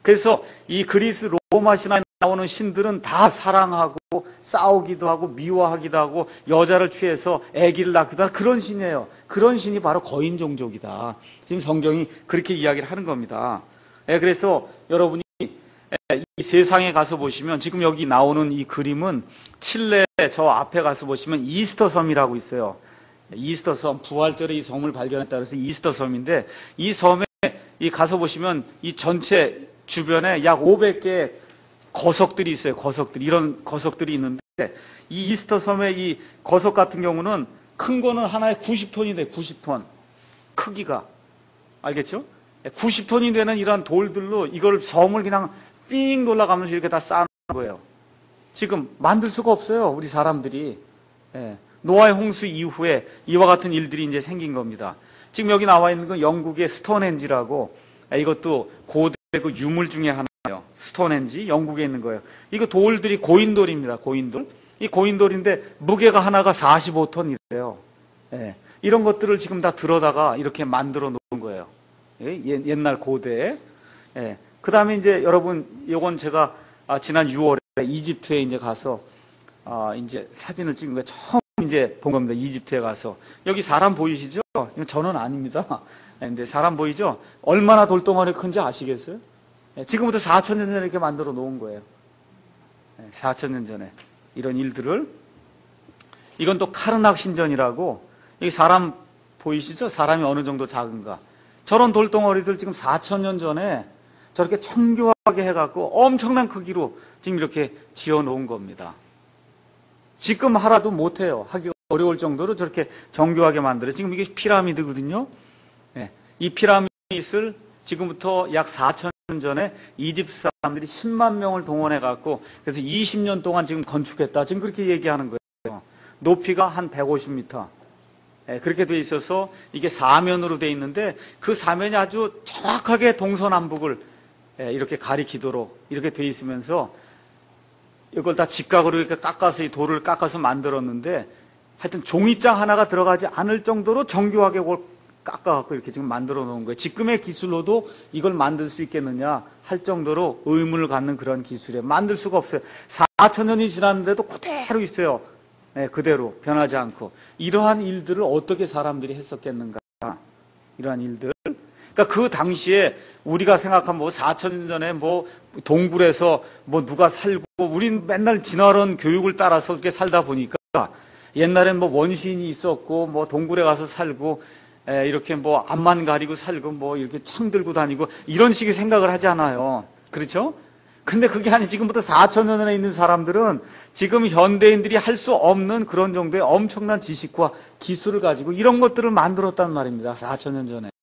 그래서 이 그리스 로마 신화에 나오는 신들은 다 사랑하고 싸우기도 하고 미워하기도 하고 여자를 취해서 아기를 낳기도 하고 그런 신이에요. 그런 신이 바로 거인 종족이다. 지금 성경이 그렇게 이야기를 하는 겁니다. 그래서 여러분이 이 세상에 가서 보시면 지금 여기 나오는 이 그림은 칠레 저 앞에 가서 보시면 이스터 섬이라고 있어요. 이스터 섬, 부활절에 이 섬을 발견했다 그래서 이스터 섬인데 이 섬에 이 가서 보시면 이 전체 주변에 약 오백 개의 거석들이 있어요. 거석들이 이런 거석들이 있는데 이 이스터 섬의 이 거석 같은 경우는 큰 거는 하나에 구십 톤이 돼. 구십 톤 크기가 알겠죠? 구십 톤이 되는 이런 돌들로 이걸 섬을 그냥 삥 돌아가면서 이렇게 다 쌓는 거예요. 지금 만들 수가 없어요. 우리 사람들이. 예. 노아의 홍수 이후에 이와 같은 일들이 이제 생긴 겁니다. 지금 여기 나와 있는 건 영국의 스톤헨지라고 이것도 고대 그 유물 중에 하나예요. 스톤헨지 영국에 있는 거예요. 이거 돌들이 고인돌입니다. 고인돌. 이 고인돌인데 무게가 하나가 사십오 톤이래요. 예. 이런 것들을 지금 다 들어다가 이렇게 만들어 놓은 거예요. 예. 옛날 고대에. 예. 그 다음에 이제 여러분, 요건 제가 아, 지난 유월에 이집트에 이제 가서 아, 이제 사진을 찍은 거예요. 처음 이제 본 겁니다. 이집트에 가서. 여기 사람 보이시죠? 이건 저는 아닙니다. 근데 사람 보이죠? 얼마나 돌덩어리 큰지 아시겠어요? 지금부터 사천 년 전에 이렇게 만들어 놓은 거예요. 사천 년 전에. 이런 일들을. 이건 또 카르낙 신전이라고, 여기 사람 보이시죠? 사람이 어느 정도 작은가. 저런 돌덩어리들 지금 사천 년 전에 저렇게 청교하게 해갖고 엄청난 크기로 지금 이렇게 지어 놓은 겁니다. 지금 하라도 못해요. 하기가 어려울 정도로 저렇게 정교하게 만들어요. 지금 이게 피라미드거든요. 네. 이 피라미드를 지금부터 약 사천 년 전에 이집트 사람들이 십만 명을 동원해갖고 그래서 이십 년 동안 지금 건축했다. 지금 그렇게 얘기하는 거예요. 높이가 한 백오십 미터. 네. 그렇게 돼 있어서 이게 사면으로 돼 있는데 그 사면이 아주 정확하게 동서남북을 이렇게 가리키도록 이렇게 돼 있으면서 이걸 다 직각으로 이렇게 깎아서 이 돌을 깎아서 만들었는데 하여튼 종이장 하나가 들어가지 않을 정도로 정교하게 그걸 깎아갖고 이렇게 지금 만들어 놓은 거예요. 지금의 기술로도 이걸 만들 수 있겠느냐 할 정도로 의문을 갖는 그런 기술에 만들 수가 없어요. 사천 년이 지났는데도 그대로 있어요. 네, 그대로 변하지 않고. 이러한 일들을 어떻게 사람들이 했었겠는가. 이러한 일들. 그러니까 그 당시에 우리가 생각한 뭐 사천 년 전에 뭐 동굴에서 뭐 누가 살고 우린 맨날 지나온 교육을 따라서 그렇게 살다 보니까 옛날엔 뭐 원시인이 있었고 뭐 동굴에 가서 살고 에, 이렇게 뭐 앞만 가리고 살고 뭐 이렇게 창 들고 다니고 이런 식의 생각을 하잖아요. 그렇죠? 근데 그게 아니 지금부터 사천 년 전에 있는 사람들은 지금 현대인들이 할 수 없는 그런 정도의 엄청난 지식과 기술을 가지고 이런 것들을 만들었단 말입니다. 사천 년 전에.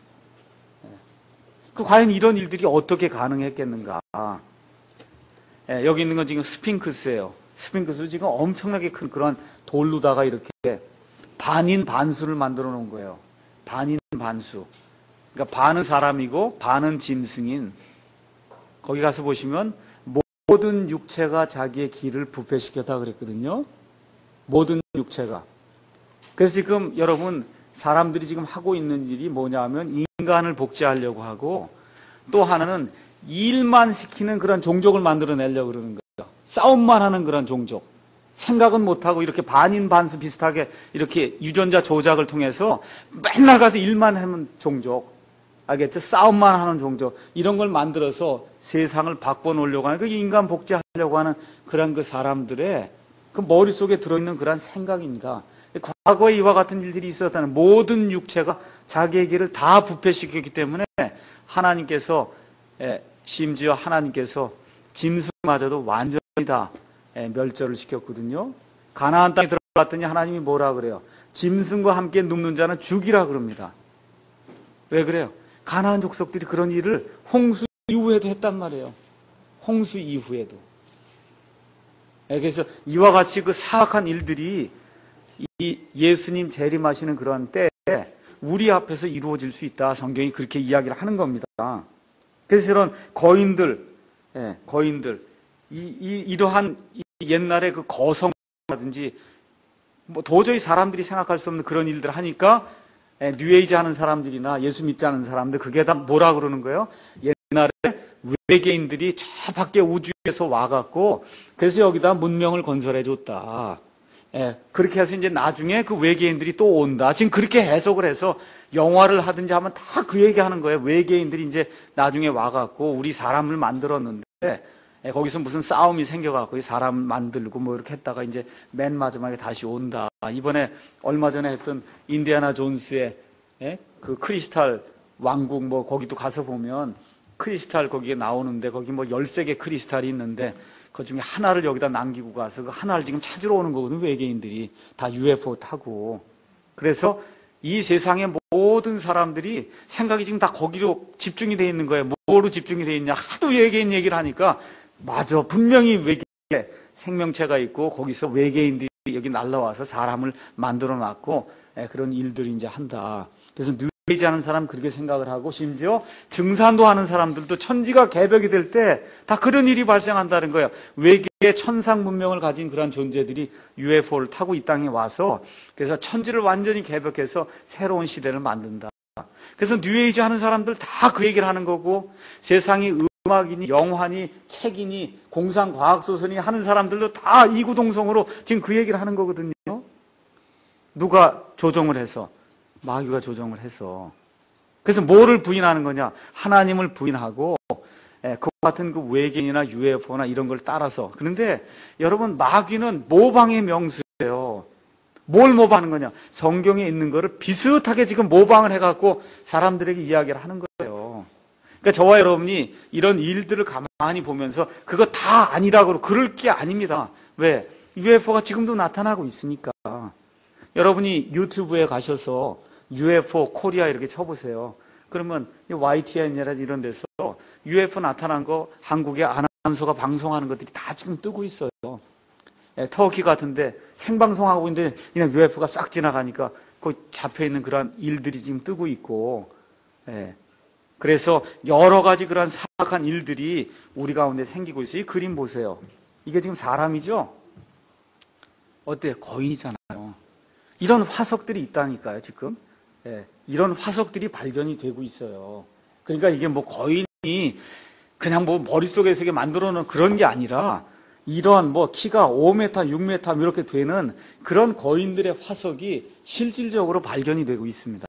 그 과연 이런 일들이 어떻게 가능했겠는가? 예, 여기 있는 건 지금 스핑크스예요. 스핑크스 지금 엄청나게 큰 그런 돌로다가 이렇게 반인 반수를 만들어 놓은 거예요. 반인 반수. 그러니까 반은 사람이고 반은 짐승인. 거기 가서 보시면 모든 육체가 자기의 길을 부패시켰다 그랬거든요. 모든 육체가. 그래서 지금 여러분 사람들이 지금 하고 있는 일이 뭐냐 하면 인간을 복제하려고 하고 또 하나는 일만 시키는 그런 종족을 만들어내려고 그러는 거예요. 싸움만 하는 그런 종족. 생각은 못하고 이렇게 반인 반수 비슷하게 이렇게 유전자 조작을 통해서 맨날 가서 일만 하는 종족. 알겠죠? 싸움만 하는 종족. 이런 걸 만들어서 세상을 바꿔놓으려고 하는 그 인간 복제하려고 하는 그런 그 사람들의 그 머릿속에 들어있는 그런 생각입니다. 과거에 이와 같은 일들이 있었다는 모든 육체가 자기의 길을 다 부패시켰기 때문에 하나님께서 심지어 하나님께서 짐승마저도 완전히 다 멸절을 시켰거든요. 가나안 땅에 들어갔더니 하나님이 뭐라 그래요? 짐승과 함께 눕는 자는 죽이라 그럽니다. 왜 그래요? 가나안 족속들이 그런 일을 홍수 이후에도 했단 말이에요. 홍수 이후에도. 그래서 이와 같이 그 사악한 일들이 이 예수님 재림하시는 그런 때에 우리 앞에서 이루어질 수 있다. 성경이 그렇게 이야기를 하는 겁니다. 그래서 이런 거인들, 예, 거인들, 이, 이, 이러한 이 옛날의 그 거성이라든지 뭐 도저히 사람들이 생각할 수 없는 그런 일들 하니까 예, 뉴에이지 하는 사람들이나 예수 믿지 않는 사람들 그게 다 뭐라 그러는 거예요? 옛날에 외계인들이 저 밖에 우주에서 와갖고 그래서 여기다 문명을 건설해 줬다. 예, 그렇게 해서 이제 나중에 그 외계인들이 또 온다. 지금 그렇게 해석을 해서 영화를 하든지 하면 다 그 얘기 하는 거예요. 외계인들이 이제 나중에 와갖고 우리 사람을 만들었는데, 예, 거기서 무슨 싸움이 생겨갖고 사람 만들고 뭐 이렇게 했다가 이제 맨 마지막에 다시 온다. 이번에 얼마 전에 했던 인디아나 존스의, 예, 그 크리스탈 왕국 뭐 거기도 가서 보면 크리스탈 거기에 나오는데 거기 뭐 열세 개 크리스탈이 있는데 그 중에 하나를 여기다 남기고 가서 그 하나를 지금 찾으러 오는 거거든요. 외계인들이 다 유에프오 타고. 그래서 이 세상의 모든 사람들이 생각이 지금 다 거기로 집중이 돼 있는 거예요. 뭐로 집중이 돼 있냐. 하도 외계인 얘기를 하니까 맞아. 분명히 외계에 생명체가 있고 거기서 외계인들이 여기 날라와서 사람을 만들어 놨고 그런 일들을 이제 한다. 그래서 뉴에이지 하는 사람 그렇게 생각을 하고 심지어 등산도 하는 사람들도 천지가 개벽이 될 때 다 그런 일이 발생한다는 거예요. 외계의 천상 문명을 가진 그런 존재들이 유에프오를 타고 이 땅에 와서 그래서 천지를 완전히 개벽해서 새로운 시대를 만든다. 그래서 뉴에이지 하는 사람들 다 그 얘기를 하는 거고 세상이 음악이니 영화니 책이니 공상과학소설이 하는 사람들도 다 이구동성으로 지금 그 얘기를 하는 거거든요. 누가 조정을 해서? 마귀가 조정을 해서. 그래서 뭐를 부인하는 거냐? 하나님을 부인하고 예, 그 같은 그 외계인이나 유에프오나 이런 걸 따라서. 그런데 여러분 마귀는 모방의 명수예요. 뭘 모방하는 거냐? 성경에 있는 거를 비슷하게 지금 모방을 해갖고 사람들에게 이야기를 하는 거예요. 그러니까 저와 여러분이 이런 일들을 가만히 보면서 그거 다 아니라고 그럴 게 아닙니다. 왜? 유에프오가 지금도 나타나고 있으니까. 여러분이 유튜브에 가셔서 유에프오 코리아 이렇게 쳐보세요. 그러면 와이티엔이나 이런 데서 유에프오 나타난 거 한국의 아나운서가 방송하는 것들이 다 지금 뜨고 있어요. 예, 터키 같은데 생방송하고 있는데 그냥 유에프오가 싹 지나가니까 거기 잡혀있는 그런 일들이 지금 뜨고 있고, 예, 그래서 여러 가지 그런 사악한 일들이 우리 가운데 생기고 있어요. 이 그림 보세요. 이게 지금 사람이죠? 어때요? 거인이잖아요. 이런 화석들이 있다니까요, 지금. 예, 이런 화석들이 발견이 되고 있어요. 그러니까 이게 뭐 거인이 그냥 뭐 머릿속에서 이게 만들어 놓은 그런 게 아니라 이런 뭐 키가 오 미터, 육 미터 이렇게 되는 그런 거인들의 화석이 실질적으로 발견이 되고 있습니다.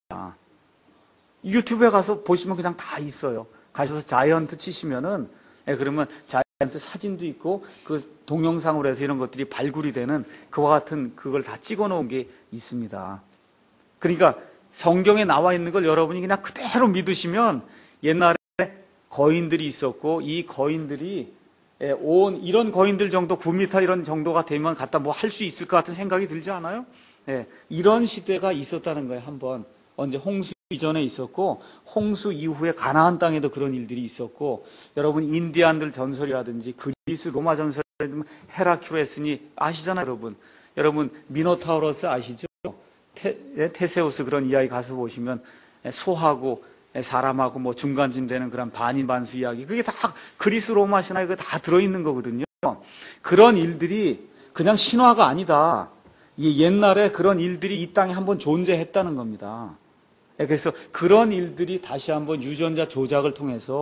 유튜브에 가서 보시면 그냥 다 있어요. 가셔서 자이언트 치시면은, 예, 그러면 자이언트 사진도 있고 그 동영상으로 해서 이런 것들이 발굴이 되는 그와 같은 그걸 다 찍어 놓은 게 있습니다. 그러니까 성경에 나와 있는 걸 여러분이 그냥 그대로 믿으시면 옛날에 거인들이 있었고 이 거인들이 온 이런 거인들 정도 구 미터 이런 정도가 되면 갖다 뭐 할 수 있을 것 같은 생각이 들지 않아요? 예, 이런 시대가 있었다는 거예요. 한번 언제 홍수 이전에 있었고 홍수 이후에 가나안 땅에도 그런 일들이 있었고 여러분 인디안들 전설이라든지 그리스 로마 전설이라든지 헤라큐레스니 아시잖아요, 여러분. 여러분 미노타우로스 아시죠? 테, 테세우스 그런 이야기 가서 보시면 소하고 사람하고 뭐 중간쯤 되는 그런 반인반수 이야기 그게 다 그리스 로마 신화에 다 들어있는 거거든요. 그런 일들이 그냥 신화가 아니다. 이 옛날에 그런 일들이 이 땅에 한번 존재했다는 겁니다. 그래서 그런 일들이 다시 한번 유전자 조작을 통해서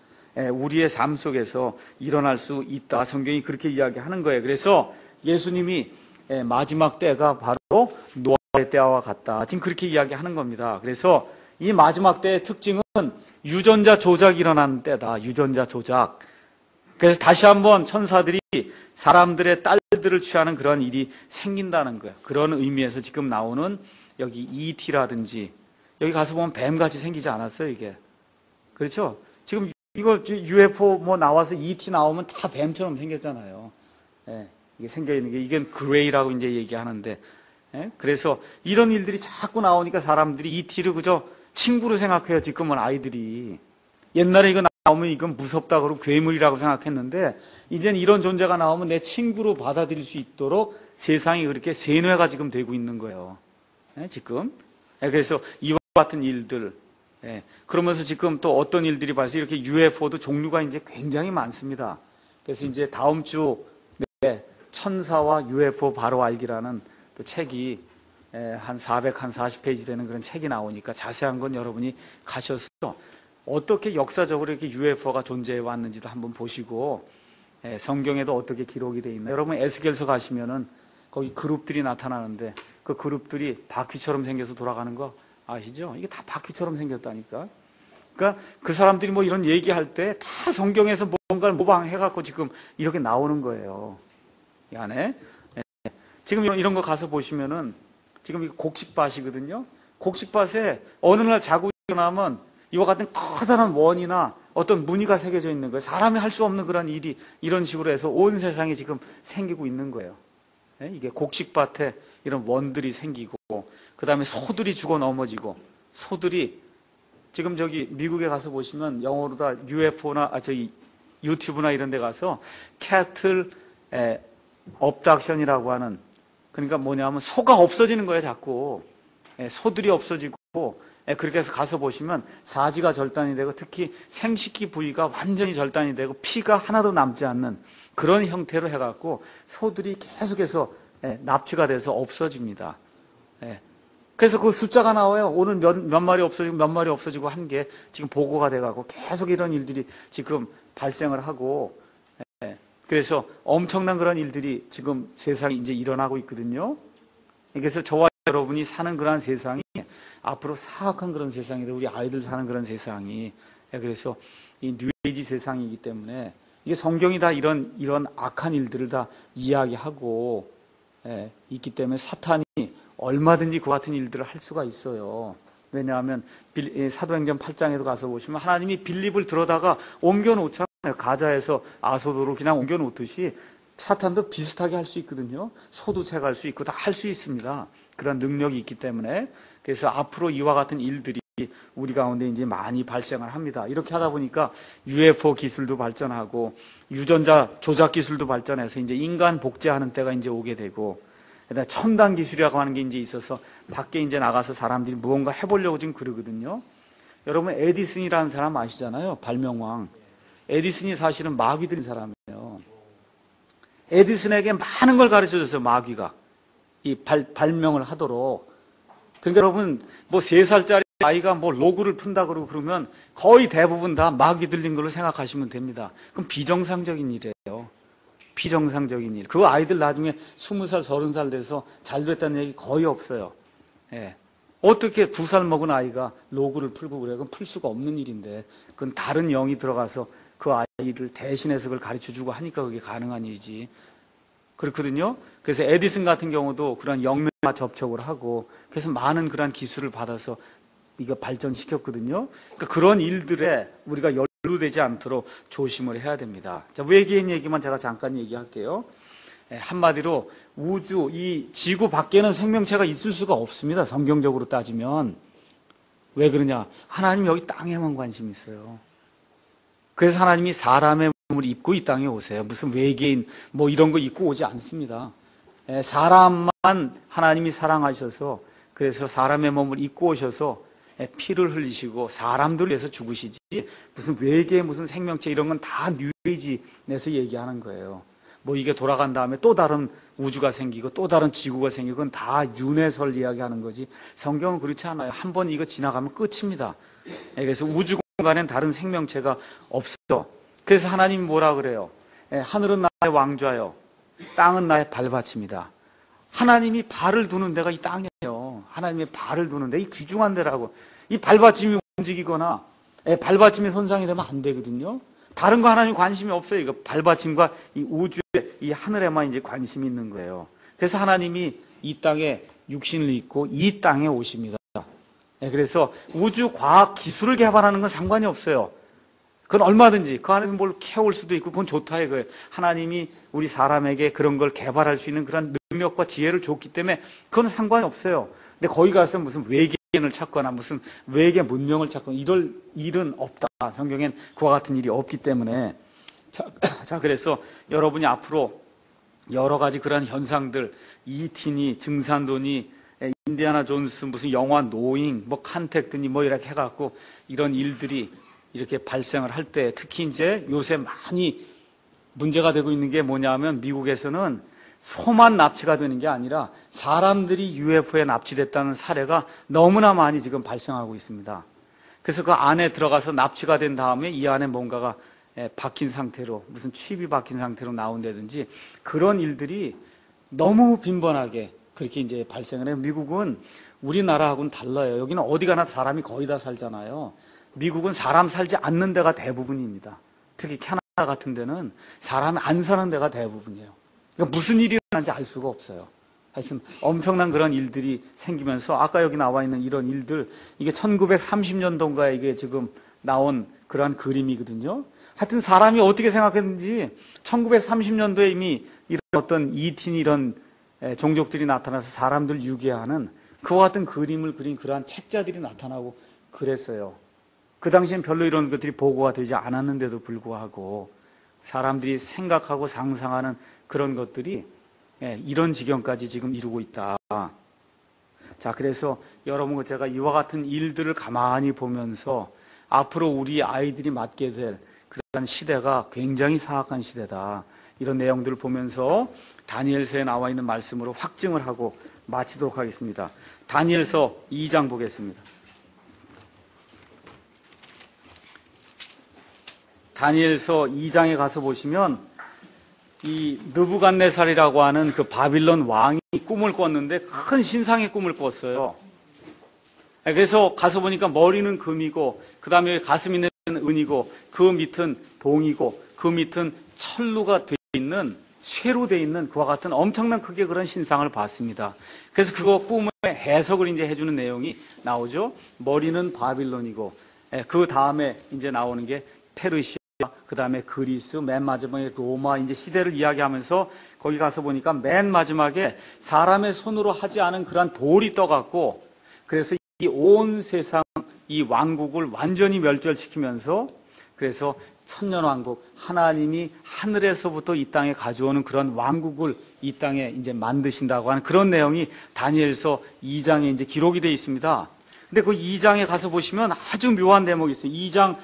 우리의 삶 속에서 일어날 수 있다. 성경이 그렇게 이야기하는 거예요. 그래서 예수님이 마지막 때가 바로 노아의 때와 같다. 지금 그렇게 이야기하는 겁니다. 그래서 이 마지막 때의 특징은 유전자 조작이 일어나는 때다. 유전자 조작. 그래서 다시 한번 천사들이 사람들의 딸들을 취하는 그런 일이 생긴다는 거예요. 그런 의미에서 지금 나오는 여기 이티라든지 여기 가서 보면 뱀같이 생기지 않았어요, 이게. 그렇죠? 지금 이거 유에프오 뭐 나와서 이티 나오면 다 뱀처럼 생겼잖아요. 예, 이게 생겨있는 게, 이게 그레이라고 이제 얘기하는데, 예? 그래서 이런 일들이 자꾸 나오니까 사람들이 이티를 그저 친구로 생각해요, 지금은 아이들이. 옛날에 이거 나오면 이건 무섭다 그러고 괴물이라고 생각했는데, 이젠 이런 존재가 나오면 내 친구로 받아들일 수 있도록 세상이 그렇게 세뇌가 지금 되고 있는 거예요. 예, 지금. 예, 그래서 이와 같은 일들, 예, 그러면서 지금 또 어떤 일들이 발생, 이렇게 유에프오도 종류가 이제 굉장히 많습니다. 그래서 이제 다음 주, 네, 천사와 유에프오 바로 알기라는 또 책이 한 사백, 한 사십 페이지 되는 그런 책이 나오니까 자세한 건 여러분이 가셔서 어떻게 역사적으로 이렇게 유에프오가 존재해 왔는지도 한번 보시고, 예, 성경에도 어떻게 기록이 되어 있나. 여러분 에스겔서 가시면은 거기 그룹들이 나타나는데 그 그룹들이 바퀴처럼 생겨서 돌아가는 거 아시죠? 이게 다 바퀴처럼 생겼다니까. 그러니까 그 사람들이 뭐 이런 얘기할 때 다 성경에서 뭔가를 모방해갖고 지금 이렇게 나오는 거예요. 이 안에. 예. 지금 이런, 이런 거 가서 보시면은 지금 이거 곡식밭이거든요. 곡식밭에 어느 날 자고 일어나면 이와 같은 커다란 원이나 어떤 무늬가 새겨져 있는 거예요. 사람이 할 수 없는 그런 일이 이런 식으로 해서 온 세상에 지금 생기고 있는 거예요. 예? 이게 곡식밭에 이런 원들이 생기고, 그 다음에 소들이 죽어 넘어지고, 소들이 지금 저기 미국에 가서 보시면 영어로 다 유에프오나 아 저기 유튜브나 이런 데 가서 캐틀 업닥션이라고 하는, 그러니까 뭐냐면 소가 없어지는 거예요. 자꾸 예, 소들이 없어지고, 예, 그렇게 해서 가서 보시면 사지가 절단이 되고 특히 생식기 부위가 완전히 절단이 되고 피가 하나도 남지 않는 그런 형태로 해갖고 소들이 계속해서 예, 납치가 돼서 없어집니다. 예. 그래서 그 숫자가 나와요. 오늘 몇, 몇 마리 없어지고 몇 마리 없어지고 한 게 지금 보고가 돼가고 계속 이런 일들이 지금 발생을 하고, 예. 그래서 엄청난 그런 일들이 지금 세상에 이제 일어나고 있거든요. 그래서 저와 여러분이 사는 그런 세상이 앞으로 사악한 그런 세상이다. 우리 아이들 사는 그런 세상이. 예. 그래서 이 뉴에이지 세상이기 때문에 이게 성경이 다 이런, 이런 악한 일들을 다 이야기하고, 예, 있기 때문에 사탄이 얼마든지 그 같은 일들을 할 수가 있어요. 왜냐하면 빌, 사도행전 팔 장에도 가서 보시면 하나님이 빌립을 들어다가 옮겨놓잖아요. 가자에서 아소도로 그냥 옮겨놓듯이 사탄도 비슷하게 할 수 있거든요. 소도 채갈 수 있고 다 할 수 있습니다. 그런 능력이 있기 때문에. 그래서 앞으로 이와 같은 일들이 우리 가운데 이제 많이 발생을 합니다. 이렇게 하다 보니까 유에프오 기술도 발전하고 유전자 조작 기술도 발전해서 이제 인간 복제하는 때가 이제 오게 되고, 그다음에 첨단 기술이라고 하는 게 이제 있어서 밖에 이제 나가서 사람들이 무언가 해보려고 지금 그러거든요. 여러분 에디슨이라는 사람 아시잖아요. 발명왕. 에디슨이 사실은 마귀 들인 사람이에요. 에디슨에게 많은 걸 가르쳐 줬어요. 마귀가 이 발, 발명을 하도록. 그러니까 여러분 뭐 세 살짜리 아이가 뭐 로그를 푼다 그러고 그러면 거의 대부분 다 마귀 들린 걸로 생각하시면 됩니다. 그럼 비정상적인 일이에요. 비정상적인 일. 그 아이들 나중에 스무 살, 서른 살 돼서 잘 됐다는 얘기 거의 없어요. 예. 어떻게 두 살 먹은 아이가 로그를 풀고 그래요? 그건 풀 수가 없는 일인데, 그건 다른 영이 들어가서 그 아이를 대신해서 그걸 가르쳐 주고 하니까 그게 가능한 일이지. 그렇거든요. 그래서 에디슨 같은 경우도 그런 영매와 접촉을 하고, 그래서 많은 그런 기술을 받아서 이거 발전시켰거든요. 그러니까 그런 일들에 우리가 연루되지 않도록 조심을 해야 됩니다. 자, 외계인 얘기만 제가 잠깐 얘기할게요. 한마디로 우주, 이 지구 밖에는 생명체가 있을 수가 없습니다. 성경적으로 따지면. 왜 그러냐? 하나님 여기 땅에만 관심이 있어요. 그래서 하나님이 사람의 몸을 입고 이 땅에 오세요. 무슨 외계인 뭐 이런 거 입고 오지 않습니다. 사람만 하나님이 사랑하셔서, 그래서 사람의 몸을 입고 오셔서 피를 흘리시고 사람들을 위해서 죽으시지, 무슨 외계 무슨 생명체 이런 건 다 뉴에이지에서 얘기하는 거예요. 뭐 이게 돌아간 다음에 또 다른 우주가 생기고 또 다른 지구가 생기고 그건 다 윤회설 이야기하는 거지, 성경은 그렇지 않아요. 한 번 이거 지나가면 끝입니다. 그래서 우주 공간엔 다른 생명체가 없어. 그래서 하나님이 뭐라 그래요? 하늘은 나의 왕좌요, 땅은 나의 발받침이다. 하나님이 발을 두는 데가 이 땅이에요. 하나님의 발을 두는 데, 이 귀중한 데라고. 이 발받침이 움직이거나 발받침이 손상이 되면 안 되거든요. 다른 거 하나님 관심이 없어요. 이거 발받침과 이 우주의 이 하늘에만 이제 관심이 있는 거예요. 그래서 하나님이 이 땅에 육신을 입고 이 땅에 오십니다. 그래서 우주 과학 기술을 개발하는 건 상관이 없어요. 그건 얼마든지 그 안에서 뭘 캐올 수도 있고 그건 좋다 이거예요. 하나님이 우리 사람에게 그런 걸 개발할 수 있는 그런 능력과 지혜를 줬기 때문에 그건 상관이 없어요. 근데 거기 가서 무슨 외계인을 찾거나 무슨 외계 문명을 찾거나 이럴 일은 없다. 성경엔 그와 같은 일이 없기 때문에. 자, 자 그래서 여러분이 앞으로 여러 가지 그런 현상들, 이티니, 증산도니, 인디아나 존스, 무슨 영화 노잉, 뭐 컨택트니 뭐 이렇게 해갖고 이런 일들이 이렇게 발생을 할 때, 특히 이제 요새 많이 문제가 되고 있는 게 뭐냐면 미국에서는 소만 납치가 되는 게 아니라 사람들이 유에프오에 납치됐다는 사례가 너무나 많이 지금 발생하고 있습니다. 그래서 그 안에 들어가서 납치가 된 다음에 이 안에 뭔가가 박힌 상태로, 무슨 칩이 박힌 상태로 나온다든지 그런 일들이 너무 빈번하게 그렇게 이제 발생을 해요. 미국은 우리나라하고는 달라요. 여기는 어디 가나 사람이 거의 다 살잖아요. 미국은 사람 살지 않는 데가 대부분입니다. 특히 캐나다 같은 데는 사람이 안 사는 데가 대부분이에요. 그러니까 무슨 일이 일어나는지 알 수가 없어요. 하여튼 엄청난 그런 일들이 생기면서 아까 여기 나와 있는 이런 일들, 이게 천구백삼십 년도인가에 이게 지금 나온 그러한 그림이거든요. 하여튼 사람이 어떻게 생각했는지 천구백삼십 년도에 이미 이런 어떤 이틴 이런 종족들이 나타나서 사람들 유괴하는 그와 같은 그림을 그린 그러한 책자들이 나타나고 그랬어요. 그 당시엔 별로 이런 것들이 보고가 되지 않았는데도 불구하고 사람들이 생각하고 상상하는 그런 것들이 이런 지경까지 지금 이루고 있다. 자, 그래서 여러분, 제가 이와 같은 일들을 가만히 보면서 앞으로 우리 아이들이 맞게 될 그런 시대가 굉장히 사악한 시대다. 이런 내용들을 보면서 다니엘서에 나와 있는 말씀으로 확증을 하고 마치도록 하겠습니다. 다니엘서 이 장 보겠습니다. 다니엘서 이 장에 가서 보시면 이 느부갓네살이라고 하는 그 바빌론 왕이 꿈을 꿨는데 큰 신상의 꿈을 꿨어요. 그래서 가서 보니까 머리는 금이고 그 다음에 가슴 있는 은이고 그 밑은 동이고 그 밑은 철루가 돼 있는 쇠로 돼 있는 그와 같은 엄청난 크게 그런 신상을 봤습니다. 그래서 그거 꿈의 해석을 이제 해주는 내용이 나오죠. 머리는 바빌론이고 그 다음에 이제 나오는 게 페르시아, 그 다음에 그리스, 맨 마지막에 로마 이제 시대를 이야기하면서 거기 가서 보니까 맨 마지막에 사람의 손으로 하지 않은 그런 돌이 떠갖고 그래서 이 온 세상 이 왕국을 완전히 멸절시키면서 그래서 천년왕국, 하나님이 하늘에서부터 이 땅에 가져오는 그런 왕국을 이 땅에 이제 만드신다고 하는 그런 내용이 다니엘서 이 장에 이제 기록이 되어 있습니다. 근데 그 이 장에 가서 보시면 아주 묘한 대목이 있어요. 이 장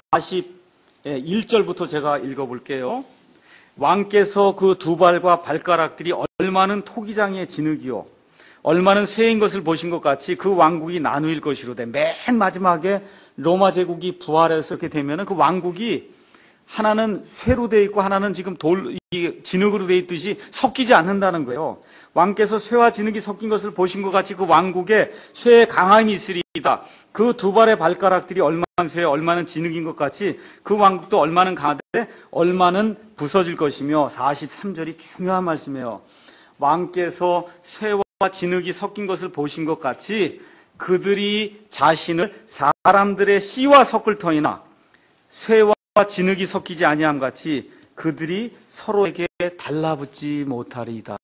사십일 절부터 제가 읽어볼게요. 왕께서 그 두 발과 발가락들이 얼마는 토기장의 진흙이요 얼마는 쇠인 것을 보신 것 같이 그 왕국이 나누일 것이로되 맨 마지막에 로마 제국이 부활해서 이렇게 되면은 그 왕국이 하나는 쇠로 되어 있고 하나는 지금 돌, 진흙으로 되어 있듯이 섞이지 않는다는 거예요. 왕께서 쇠와 진흙이 섞인 것을 보신 것 같이 그 왕국에 쇠의 강함이 있으리이다. 그 두 발의 발가락들이 얼마는 쇠, 얼마는 진흙인 것 같이 그 왕국도 얼마는 강하되 얼마는 부서질 것이며 사십삼 절이 중요한 말씀이에요. 왕께서 쇠와 진흙이 섞인 것을 보신 것 같이 그들이 자신을 사람들의 씨와 섞을 터이나 쇠와 진흙이 섞이지 아니함 같이 그들이 서로에게 달라붙지 못하리이다.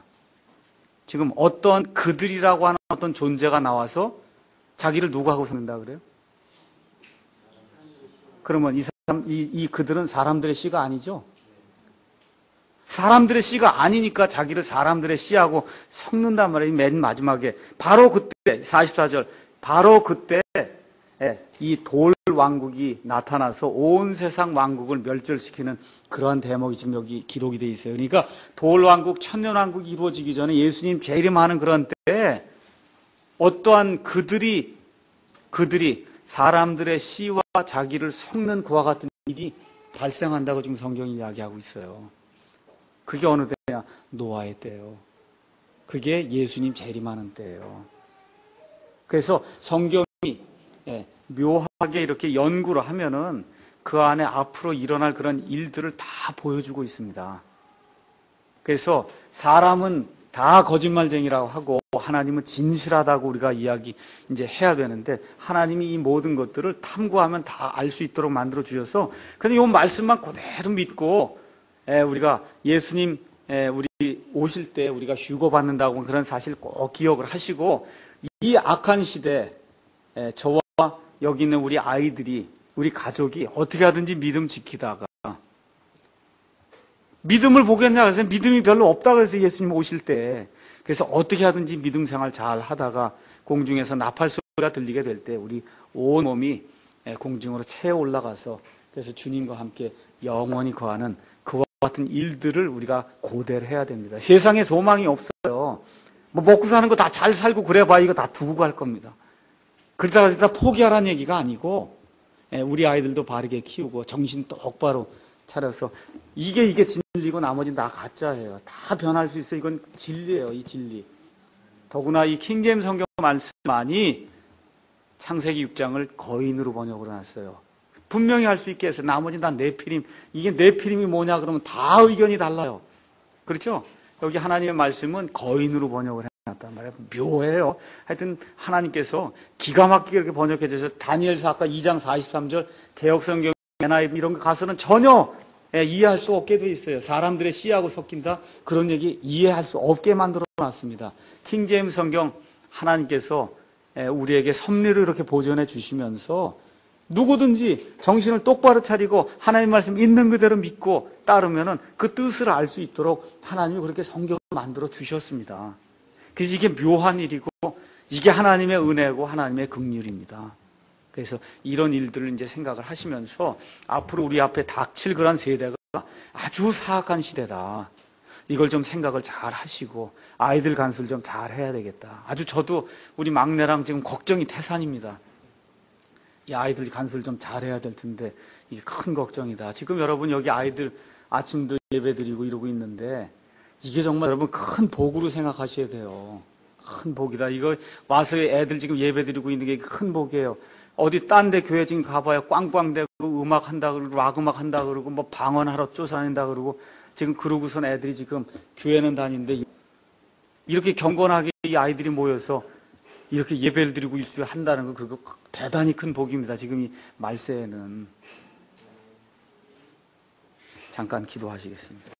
지금 어떤 그들이라고 하는 어떤 존재가 나와서 자기를 누구하고 섞는다 그래요? 그러면 이 사람, 이, 이 그들은 사람들의 씨가 아니죠? 사람들의 씨가 아니니까 자기를 사람들의 씨하고 섞는단 말이에요. 맨 마지막에 바로 그때 사십사 절 바로 그때 이 돌 왕국이 나타나서 온 세상 왕국을 멸절시키는 그러한 대목이 지금 여기 기록이 되어 있어요. 그러니까 돌 왕국, 천년 왕국이 이루어지기 전에 예수님 재림하는 그런 때에 어떠한 그들이 그들이 사람들의 씨와 자기를 섞는 그와 같은 일이 발생한다고 지금 성경이 이야기하고 있어요. 그게 어느 때냐? 노아의 때예요. 그게 예수님 재림하는 때예요. 그래서 성경이 묘하게 이렇게 연구를 하면은 그 안에 앞으로 일어날 그런 일들을 다 보여주고 있습니다. 그래서 사람은 다 거짓말쟁이라고 하고 하나님은 진실하다고 우리가 이야기 이제 해야 되는데 하나님이 이 모든 것들을 탐구하면 다 알 수 있도록 만들어 주셔서 그냥 이 말씀만 그대로 믿고 우리가 예수님 우리 오실 때 우리가 휴거 받는다고 그런 사실 꼭 기억을 하시고 이 악한 시대에 저와 여기 있는 우리 아이들이 우리 가족이 어떻게 하든지 믿음 지키다가 믿음을 보겠냐 그래서 믿음이 별로 없다 그래서 예수님 오실 때 그래서 어떻게 하든지 믿음 생활 잘 하다가 공중에서 나팔 소리가 들리게 될 때 우리 온 몸이 공중으로 채 올라가서 그래서 주님과 함께 영원히 거하는 그와 같은 일들을 우리가 고대를 해야 됩니다. 세상에 소망이 없어요. 뭐 먹고 사는 거 다 잘 살고 그래 봐 이거 다 두고 갈 겁니다. 그러다가 다 포기하라는 얘기가 아니고 우리 아이들도 바르게 키우고 정신 똑바로 차려서 이게 이게 진리고 나머지는 다 가짜예요. 다 변할 수 있어요. 이건 진리예요. 이 진리. 더구나 이 킹제임스 성경 말씀만이 창세기 육 장을 거인으로 번역을 해놨어요. 분명히 할 수 있게 해서 나머지는 다 네피림. 이게 네피림이 뭐냐 그러면 다 의견이 달라요. 그렇죠? 여기 하나님의 말씀은 거인으로 번역을 해놨단 말이에요. 묘해요. 하여튼 하나님께서 기가 막히게 이렇게 번역해 주셔서 다니엘서 아까 이 장 사십삼 절 개혁성경 엔아이브이 이런 거 가서는 전혀 이해할 수 없게 돼 있어요. 사람들의 씨하고 섞인다. 그런 얘기 이해할 수 없게 만들어 놨습니다. 킹제임스 성경 하나님께서 우리에게 섭리를 이렇게 보존해 주시면서 누구든지 정신을 똑바로 차리고 하나님 말씀 있는 그대로 믿고 따르면은 그 뜻을 알 수 있도록 하나님이 그렇게 성경을 만들어 주셨습니다. 그래서 이게 묘한 일이고 이게 하나님의 은혜고 하나님의 긍휼입니다. 그래서 이런 일들을 이제 생각을 하시면서 앞으로 우리 앞에 닥칠 그런 세대가 아주 사악한 시대다. 이걸 좀 생각을 잘 하시고 아이들 간수를 좀 잘 해야 되겠다. 아주 저도 우리 막내랑 지금 걱정이 태산입니다. 이 아이들 간수를 좀 잘 해야 될 텐데 이게 큰 걱정이다. 지금 여러분 여기 아이들 아침도 예배 드리고 이러고 있는데 이게 정말 여러분 큰 복으로 생각하셔야 돼요. 큰 복이다. 이거 와서 애들 지금 예배 드리고 있는 게 큰 복이에요. 어디 딴 데 교회 지금 가봐야 꽝꽝대고 음악 한다 그러고 락 음악 한다 그러고 뭐 방언하러 쫓아낸다 그러고 지금 그러고선 애들이 지금 교회는 다니는데 이렇게 경건하게 이 아이들이 모여서 이렇게 예배를 드리고 일수에 한다는 거 그거 대단히 큰 복입니다. 지금 이 말세에는. 잠깐 기도하시겠습니다.